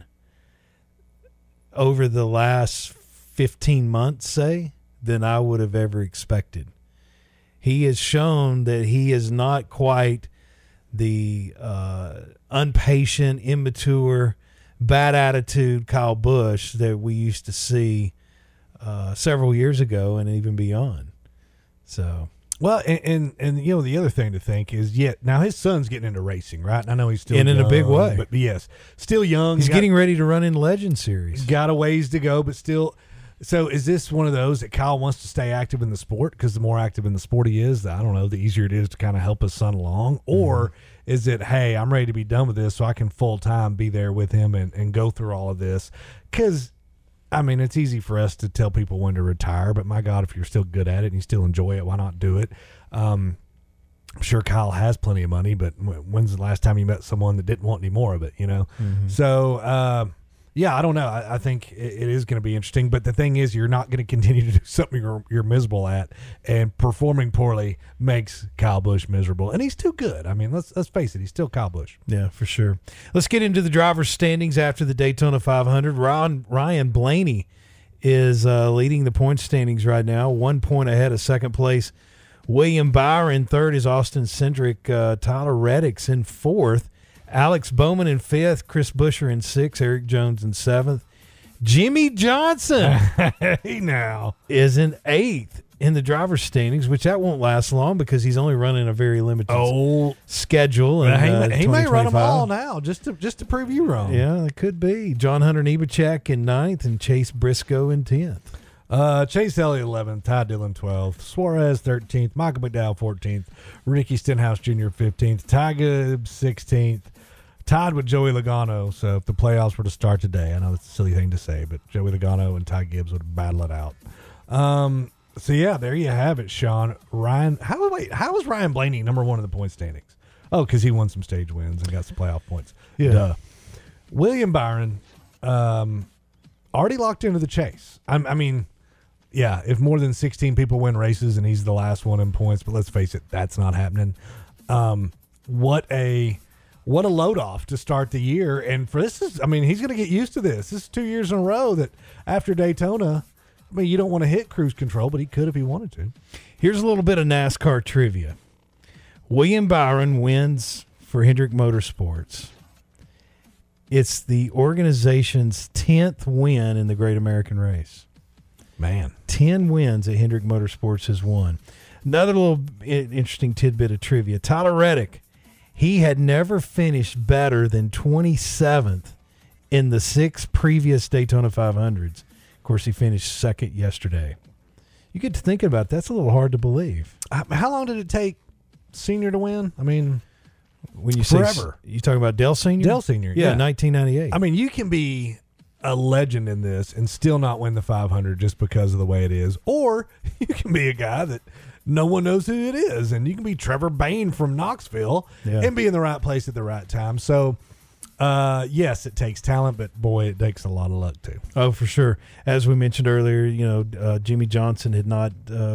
over the last 15 months, say, than I would have ever expected. He has shown that he is not quite the impatient, immature, bad attitude Kyle Busch that we used to see several years ago and even beyond. So, well, and the other thing to think is, now his son's getting into racing, right? And I know he's still young, in a big way, but yes, still young. He's getting ready to run in Legend Series. Got a ways to go, but still. So is this one of those that Kyle wants to stay active in the sport? Because the more active in the sport he is, I don't know, the easier it is to kind of help his son along. Or is it, hey, I'm ready to be done with this so I can full-time be there with him and go through all of this? Because, I mean, it's easy for us to tell people when to retire, but my God, if you're still good at it and you still enjoy it, why not do it? I'm sure Kyle has plenty of money, but when's the last time you met someone that didn't want any more of it, Mm-hmm. So, yeah, I don't know. I think it is going to be interesting. But the thing is, you're not going to continue to do something you're miserable at. And performing poorly makes Kyle Busch miserable. And he's too good. I mean, let's face it. He's still Kyle Busch. Yeah, for sure. Let's get into the driver's standings after the Daytona 500. Ryan Blaney is leading the point standings right now, 1 point ahead of second place William Byron. Third is Austin Cindric. Tyler Reddick's in fourth. Alex Bowman in fifth. Chris Buescher in sixth. Eric Jones in seventh. Jimmy Johnson hey now is in eighth in the driver's standings, which that won't last long because he's only running a very limited schedule. And he may run them all now just to prove you wrong. Yeah, it could be. John Hunter Nebachek in ninth and Chase Briscoe in 10th. Chase Elliott 11th, Ty Dillon 12th, Suarez 13th, Michael McDowell 14th, Ricky Stenhouse Jr. 15th, Ty Gibbs 16th, tied with Joey Logano. So if the playoffs were to start today, I know it's a silly thing to say, but Joey Logano and Ty Gibbs would battle it out. So yeah, there you have it, Sean. Ryan, how was Ryan Blaney number one in the point standings? Oh, because he won some stage wins and got some playoff points. Yeah. Duh. William Byron, already locked into the chase. I mean, yeah, if more than 16 people win races and he's the last one in points, but let's face it, that's not happening. What a load off to start the year. And for this is, I mean, he's going to get used to this. This is 2 years in a row that after Daytona, I mean, you don't want to hit cruise control, but he could if he wanted to. Here's a little bit of NASCAR trivia. William Byron wins for Hendrick Motorsports. It's the organization's 10th win in the Great American Race. Man. 10 wins that Hendrick Motorsports has won. Another little interesting tidbit of trivia. Tyler Reddick, he had never finished better than 27th in the 6 previous Daytona 500s. Of course, he finished second yesterday. You get to thinking about it, that's a little hard to believe. How long did it take Senior to win? I mean, when you forever. You talking about Dale Senior? Dale Senior, yeah, 1998. I mean, you can be a legend in this and still not win the 500 just because of the way it is. Or you can be a guy that no one knows who it is, and you can be Trevor Bayne from Knoxville and be in the right place at the right time. So, yes, it takes talent, but boy, it takes a lot of luck too. Oh, for sure. As we mentioned earlier, Jimmy Johnson had not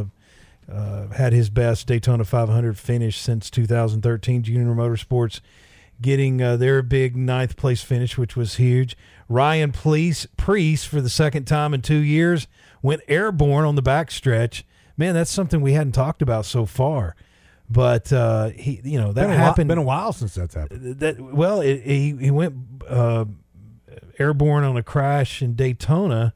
had his best Daytona 500 finish since 2013. Junior Motorsports getting their big 9th place finish, which was huge. Ryan Priest, for the second time in 2 years, went airborne on the backstretch. Man, that's something we hadn't talked about so far. But that happened. Been a while since that's happened. He went airborne on a crash in Daytona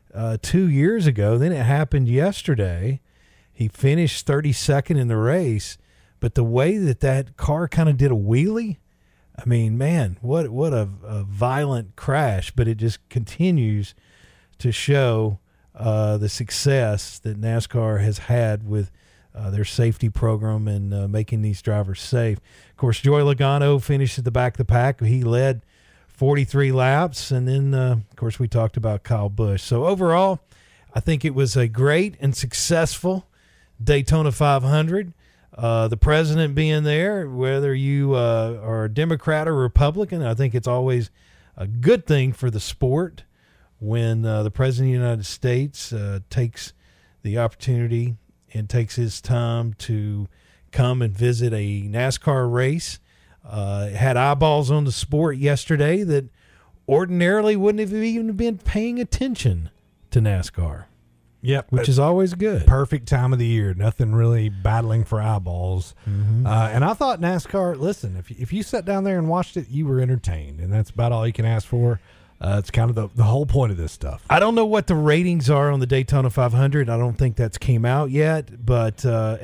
2 years ago. Then it happened yesterday. He finished 32nd in the race, but the way that car kind of did a wheelie, I mean, man, what a violent crash! But it just continues to show the success that NASCAR has had with their safety program and making these drivers safe. Of course, Joey Logano finished at the back of the pack. He led 43 laps, and then, of course, we talked about Kyle Busch. So overall, I think it was a great and successful Daytona 500. The president being there, whether you are a Democrat or Republican, I think it's always a good thing for the sport when the president of the United States takes the opportunity and takes his time to come and visit a NASCAR race. Had eyeballs on the sport yesterday that ordinarily wouldn't have even been paying attention to NASCAR. Yep, which is always good. Perfect time of the year. Nothing really battling for eyeballs. Mm-hmm. And I thought NASCAR, listen, if you sat down there and watched it, you were entertained. And that's about all you can ask for. It's kind of the whole point of this stuff. I don't know what the ratings are on the Daytona 500. I don't think that's came out yet. But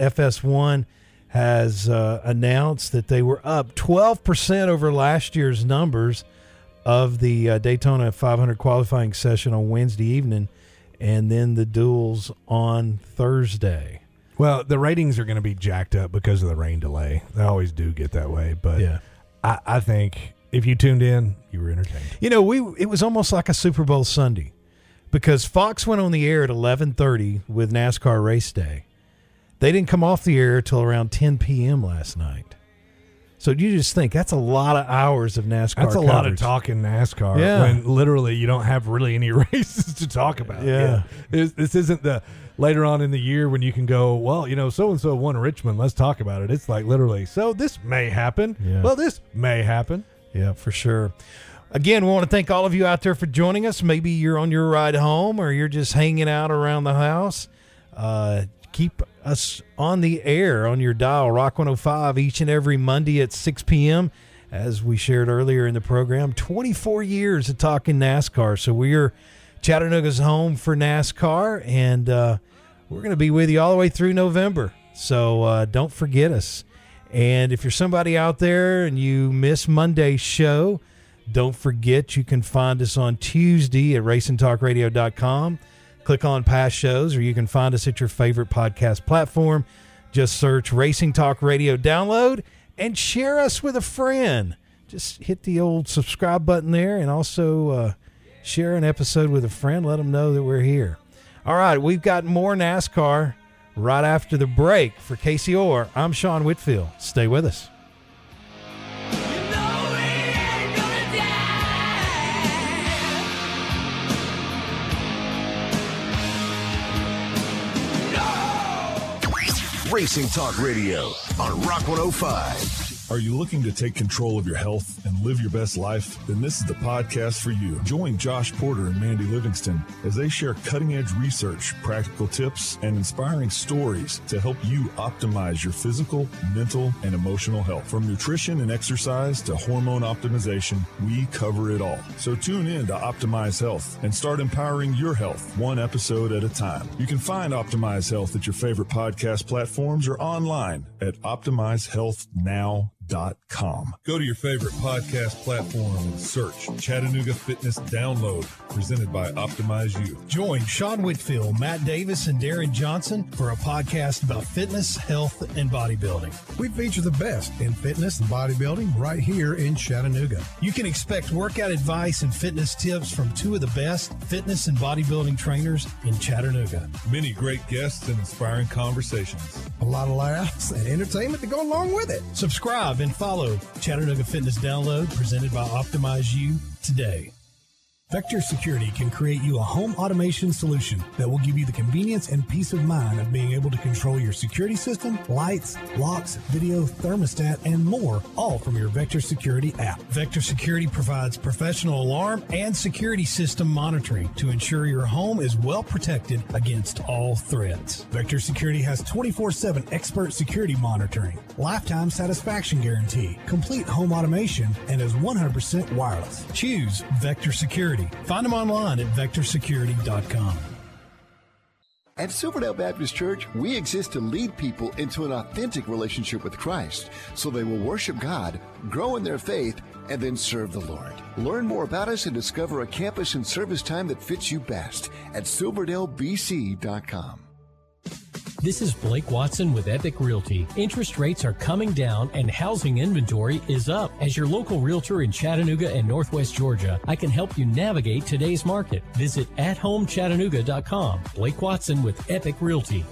FS1 has announced that they were up 12% over last year's numbers of the Daytona 500 qualifying session on Wednesday evening. And then the duels on Thursday. Well, the ratings are going to be jacked up because of the rain delay. They always do get that way. But yeah. I think if you tuned in, you were entertained. It was almost like a Super Bowl Sunday because Fox went on the air at 11:30 with NASCAR Race Day. They didn't come off the air till around 10 p.m. last night. So you just think that's a lot of hours of NASCAR That's a coverage. lot of talking NASCAR when literally you don't have really any races to talk about. Yeah. This isn't the later on in the year when you can go, well, so-and-so won Richmond. Let's talk about it. It's like literally, so this may happen. Yeah. Well, this may happen. Yeah, for sure. Again, we want to thank all of you out there for joining us. Maybe you're on your ride home or you're just hanging out around the house. Keep us on the air on your dial, Rock 105, each and every Monday at 6 p.m. As we shared earlier in the program, 24 years of talking NASCAR. So we're Chattanooga's home for NASCAR, and we're going to be with you all the way through November. So don't forget us. And if you're somebody out there and you miss Monday's show, don't forget you can find us on Tuesday at racingtalkradio.com. Click on past shows, or you can find us at your favorite podcast platform. Just search Racing Talk Radio, download, and share us with a friend. Just hit the old subscribe button there, and also share an episode with a friend. Let them know that we're here. All right, we've got more NASCAR right after the break. For Casey Orr, I'm Sean Whitfield. Stay with us. Racing Talk Radio on Rock 105. Are you looking to take control of your health and live your best life? Then this is the podcast for you. Join Josh Porter and Mandy Livingston as they share cutting-edge research, practical tips, and inspiring stories to help you optimize your physical, mental, and emotional health. From nutrition and exercise to hormone optimization, we cover it all. So tune in to Optimize Health and start empowering your health one episode at a time. You can find Optimize Health at your favorite podcast platforms or online at OptimizeHealthNow.com. Go to your favorite podcast platform and search Chattanooga Fitness Download, presented by Optimize You. Join Sean Whitfield, Matt Davis, and Darren Johnson for a podcast about fitness, health, and bodybuilding. We feature the best in fitness and bodybuilding right here in Chattanooga. You can expect workout advice and fitness tips from two of the best fitness and bodybuilding trainers in Chattanooga. Many great guests and inspiring conversations. A lot of laughs and entertainment to go along with it. Subscribe and follow Chattanooga Fitness Download, presented by Optimize You, today. Vector Security can create you a home automation solution that will give you the convenience and peace of mind of being able to control your security system, lights, locks, video, thermostat, and more, all from your Vector Security app. Vector Security provides professional alarm and security system monitoring to ensure your home is well protected against all threats. Vector Security has 24/7 expert security monitoring, lifetime satisfaction guarantee, complete home automation, and is 100% wireless. Choose Vector Security. Find them online at vectorsecurity.com. At Silverdale Baptist Church, we exist to lead people into an authentic relationship with Christ so they will worship God, grow in their faith, and then serve the Lord. Learn more about us and discover a campus and service time that fits you best at silverdalebc.com. This is Blake Watson with Epic Realty. Interest rates are coming down and housing inventory is up. As your local realtor in Chattanooga and Northwest Georgia, I can help you navigate today's market. Visit athomechattanooga.com. Blake Watson with Epic Realty.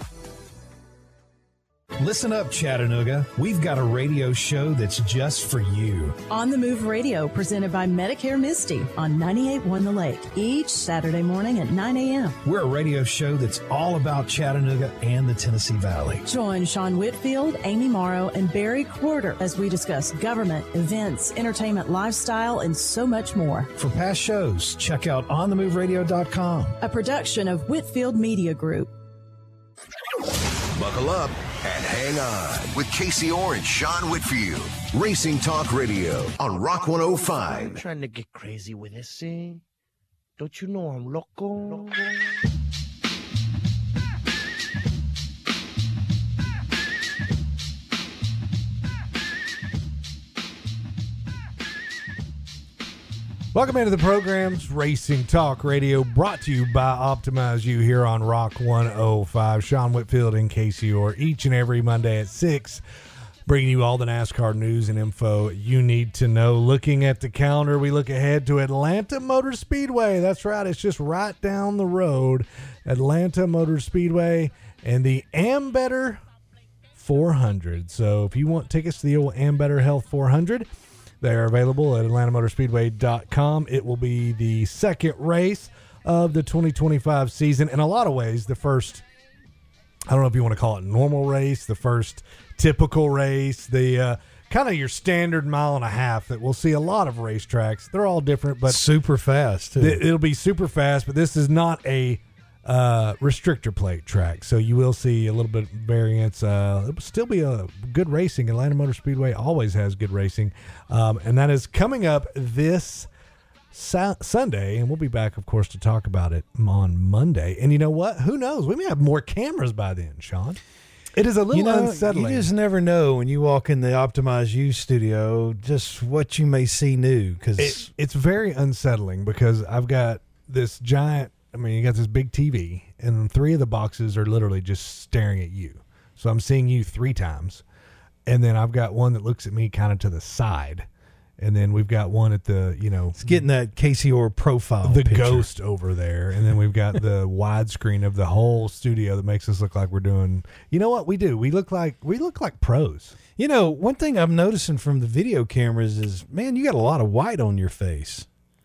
Listen up, Chattanooga. We've got a radio show that's just for you. On the Move Radio, presented by Medicare Misty on 98.1 The Lake, each Saturday morning at 9 a.m. We're a radio show that's all about Chattanooga and the Tennessee Valley. Join Sean Whitfield, Amy Morrow, and Barry Quarter as we discuss government, events, entertainment, lifestyle, and so much more. For past shows, check out onthemoveradio.com. A production of Whitfield Media Group. Buckle up and hang on with Casey Orr and Sean Whitfield. Racing Talk Radio on Rock 105. I'm trying to get crazy with this thing. Don't you know I'm loco? Welcome into the program's Racing Talk Radio, brought to you by Optimize You here on Rock 105. Sean Whitfield and Casey Orr each and every Monday at 6, bringing you all the NASCAR news and info you need to know. Looking at the calendar, we look ahead to Atlanta Motor Speedway. That's right, it's just right down the road. Atlanta Motor Speedway and the Ambetter 400. So if you want tickets to the old Ambetter Health 400, they are available at AtlantaMotorSpeedway.com. It will be the second race of the 2025 season. In a lot of ways, the first, I don't know if you want to call it normal race, the first typical race, the kind of your standard mile and a half that we'll see a lot of racetracks. They're all different, but super fast. Too. It'll be super fast, but this is not a restrictor plate track, so you will see a little bit of variance. It will still be a good racing. Atlanta Motor Speedway always has good racing, and that is coming up this Sunday, and we'll be back, of course, to talk about it on Monday. And you know what? Who knows? We may have more cameras by then, Sean. It is a little unsettling. You just never know when you walk in the Optimize You studio just what you may see new. Because it's very unsettling because I've got this giant, you got this big TV, and 3 of the boxes are literally just staring at you. So I'm seeing you 3 times. And then I've got one that looks at me kind of to the side. And then we've got one at the, it's getting that Casey Orr profile. The picture. ghost over there. And then we've got the widescreen of the whole studio that makes us look like we're doing, you know what we do? We look like pros. One thing I'm noticing from the video cameras is, man, you got a lot of white on your face.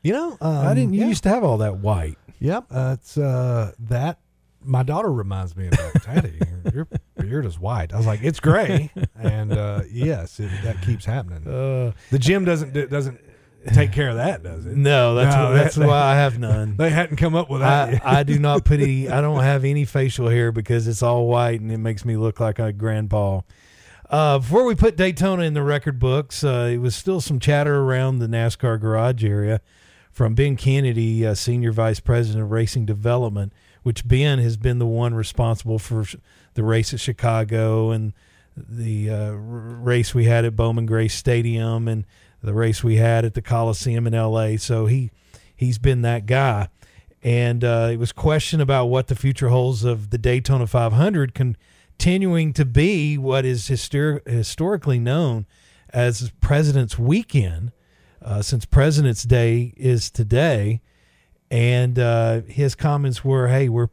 I didn't, you used to have all that white. Yep. It's that. My daughter reminds me of that. Daddy, your beard is white. I was like, it's gray, and yes, that keeps happening. The gym doesn't take care of that, does it? No, that's why I have none. They hadn't come up with that yet. I do not put any. I don't have any facial hair because it's all white, and it makes me look like a grandpa. Before we put Daytona in the record books, it was still some chatter around the NASCAR garage area from Ben Kennedy, Senior Vice President of Racing Development, which Ben has been the one responsible for the race at Chicago and the race we had at Bowman Gray Stadium and the race we had at the Coliseum in L.A. So he's been that guy. And it was questioned about what the future holds of the Daytona 500 continuing to be what is historically known as President's Weekend, since President's Day is today. And his comments were, hey, we're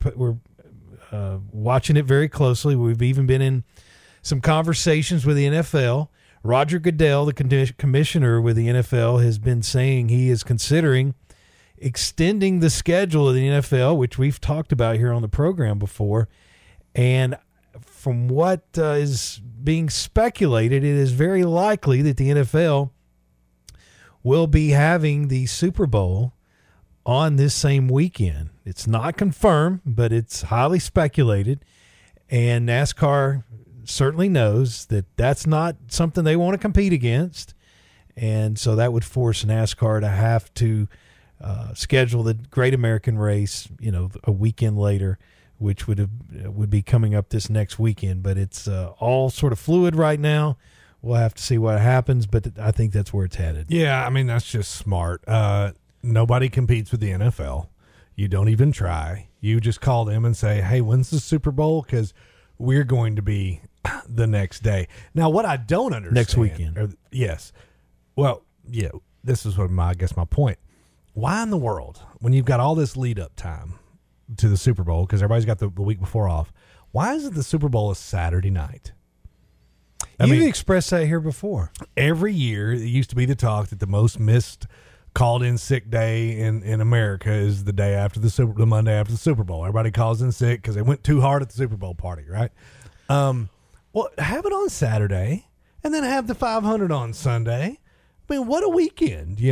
watching it very closely. We've even been in some conversations with the NFL. Roger Goodell, the commissioner with the NFL, has been saying he is considering extending the schedule of the NFL, which we've talked about here on the program before. And from what is being speculated, it is very likely that the NFL will be having the Super Bowl on this same weekend. It's not confirmed, but it's highly speculated. And NASCAR certainly knows that that's not something they want to compete against. And so that would force NASCAR to have to schedule the Great American Race, a weekend later, which would be coming up this next weekend. But it's all sort of fluid right now. We'll have to see what happens, but I think that's where it's headed. Yeah, that's just smart. Nobody competes with the NFL. You don't even try. You just call them and say, hey, when's the Super Bowl? Because we're going to be the next day. Now, what I don't understand. Next weekend. Yes. Well, yeah, this is what my point. Why in the world, when you've got all this lead-up time to the Super Bowl, because everybody's got the week before off, why isn't the Super Bowl a Saturday night? You've expressed that here before. Every year, it used to be the talk that the most missed called in sick day in America is the day after the Monday after the Super Bowl. Everybody calls in sick because they went too hard at the Super Bowl party, right? Well, have it on Saturday and then have the 500 on Sunday. What a weekend,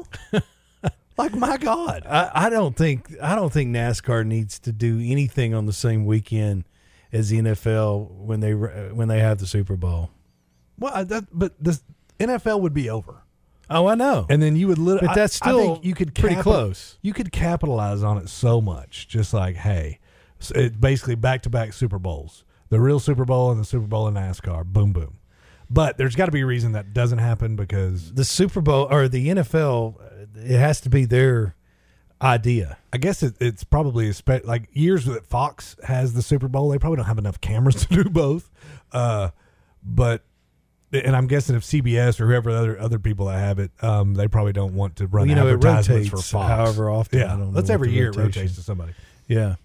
Like, my God. I don't think NASCAR needs to do anything on the same weekend as the NFL when they have the Super Bowl. Well, but the NFL would be over. Oh, I know. And then you would literally, but that's still I think you could pretty close. You could capitalize on it so much. Just like, hey, it's basically back-to-back Super Bowls. The real Super Bowl and the Super Bowl in NASCAR. Boom, boom. But there's got to be a reason that doesn't happen because the Super Bowl or the NFL, it has to be their idea. I guess it's probably like years that Fox has the Super Bowl. They probably don't have enough cameras to do both. But and I'm guessing if CBS or whoever other people that have it, they probably don't want to run advertisements for Fox. However often, yeah, that's every year it rotates to somebody. Yeah.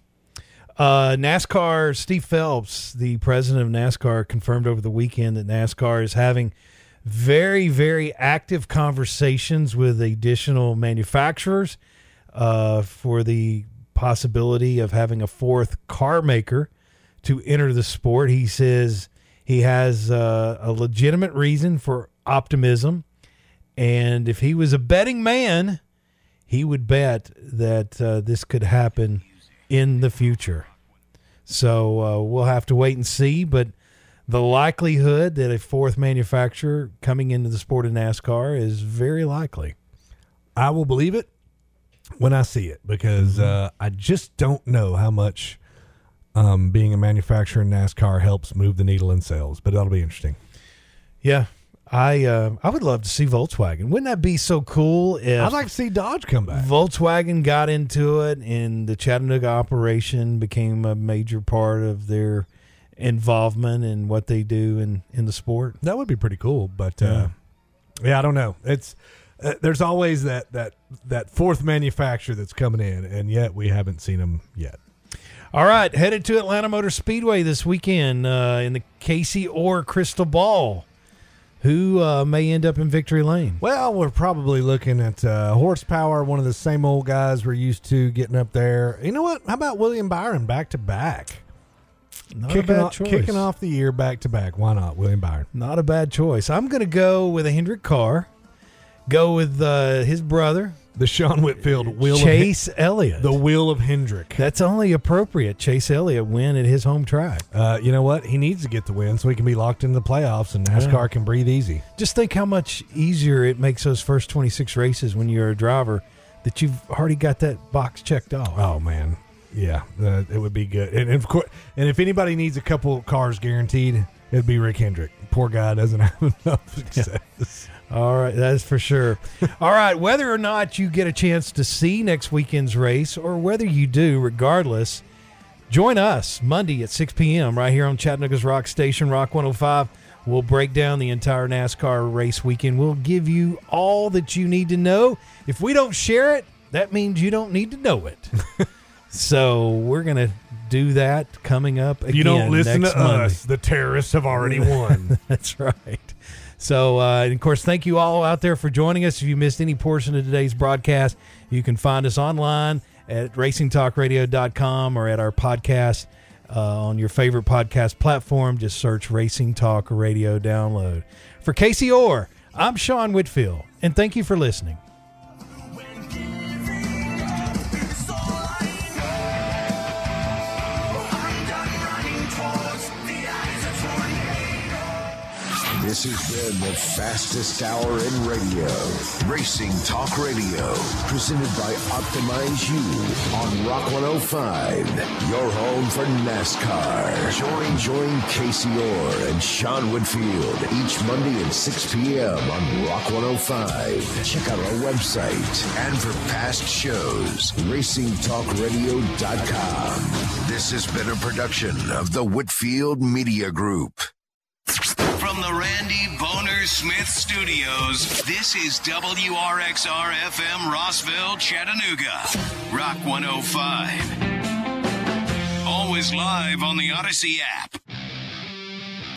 NASCAR, Steve Phelps, the president of NASCAR, confirmed over the weekend that NASCAR is having very, very active conversations with additional manufacturers for the possibility of having a fourth car maker to enter the sport. He says He has a legitimate reason for optimism. And if he was a betting man, he would bet that this could happen in the future. So we'll have to wait and see. But the likelihood that a fourth manufacturer coming into the sport of NASCAR is very likely. I will believe it when I see it, because I just don't know how much being a manufacturer in NASCAR helps move the needle in sales, but that'll be interesting. Yeah. I would love to see Volkswagen. Wouldn't that be so cool if I'd like to see Dodge come back. Volkswagen got into it and the Chattanooga operation became a major part of their involvement in what they do in the sport? That would be pretty cool, but yeah, I don't know. It's there's always that fourth manufacturer that's coming in, and yet we haven't seen them yet. All right, headed to Atlanta Motor Speedway this weekend in the Casey Orr Crystal Ball. Who may end up in victory lane? Well, we're probably looking at horsepower, one of the same old guys we're used to getting up there. You know what? How about William Byron back-to-back? Kicking off the year back-to-back. Why not, William Byron? Not a bad choice. I'm going to go with a Hendrick car. Go with his brother. The Sean Whitfield wheel Chase Elliott. The wheel of Hendrick. That's only appropriate. Chase Elliott win at his home track. You know what? He needs to get the win so he can be locked into the playoffs and NASCAR can breathe easy. Just think how much easier it makes those first 26 races when you're a driver that you've already got that box checked off. Oh, man. Yeah, it would be good. And of course, and if anybody needs a couple cars guaranteed, it'd be Rick Hendrick. Poor guy doesn't have enough success. Yeah. All right, that's for sure. All right, whether or not you get a chance to see next weekend's race, or whether you do, regardless, join us Monday at 6 p.m. right here on Chattanooga's Rock Station, Rock 105. We'll break down the entire NASCAR race weekend. We'll give you all that you need to know. If we don't share it, that means you don't need to know it. So we're going to do that coming up again. You don't listen next to Monday. us. The terrorists have already won. That's right. So, and of course, thank you all out there for joining us. If you missed any portion of today's broadcast, you can find us online at racingtalkradio.com or at our podcast on your favorite podcast platform. Just search Racing Talk Radio Download. For Casey Orr, I'm Sean Whitfield, and thank you for listening. This has been the fastest hour in radio. Racing Talk Radio. Presented by Optimize You on Rock 105. Your home for NASCAR. Join Casey Orr and Sean Whitfield each Monday at 6 p.m. on Rock 105. Check out our website. And for past shows, racingtalkradio.com. This has been a production of the Whitfield Media Group. From the Randy Boner Smith Studios, this is WRXR FM Rossville, Chattanooga, Rock 105. Always live on the Odyssey app.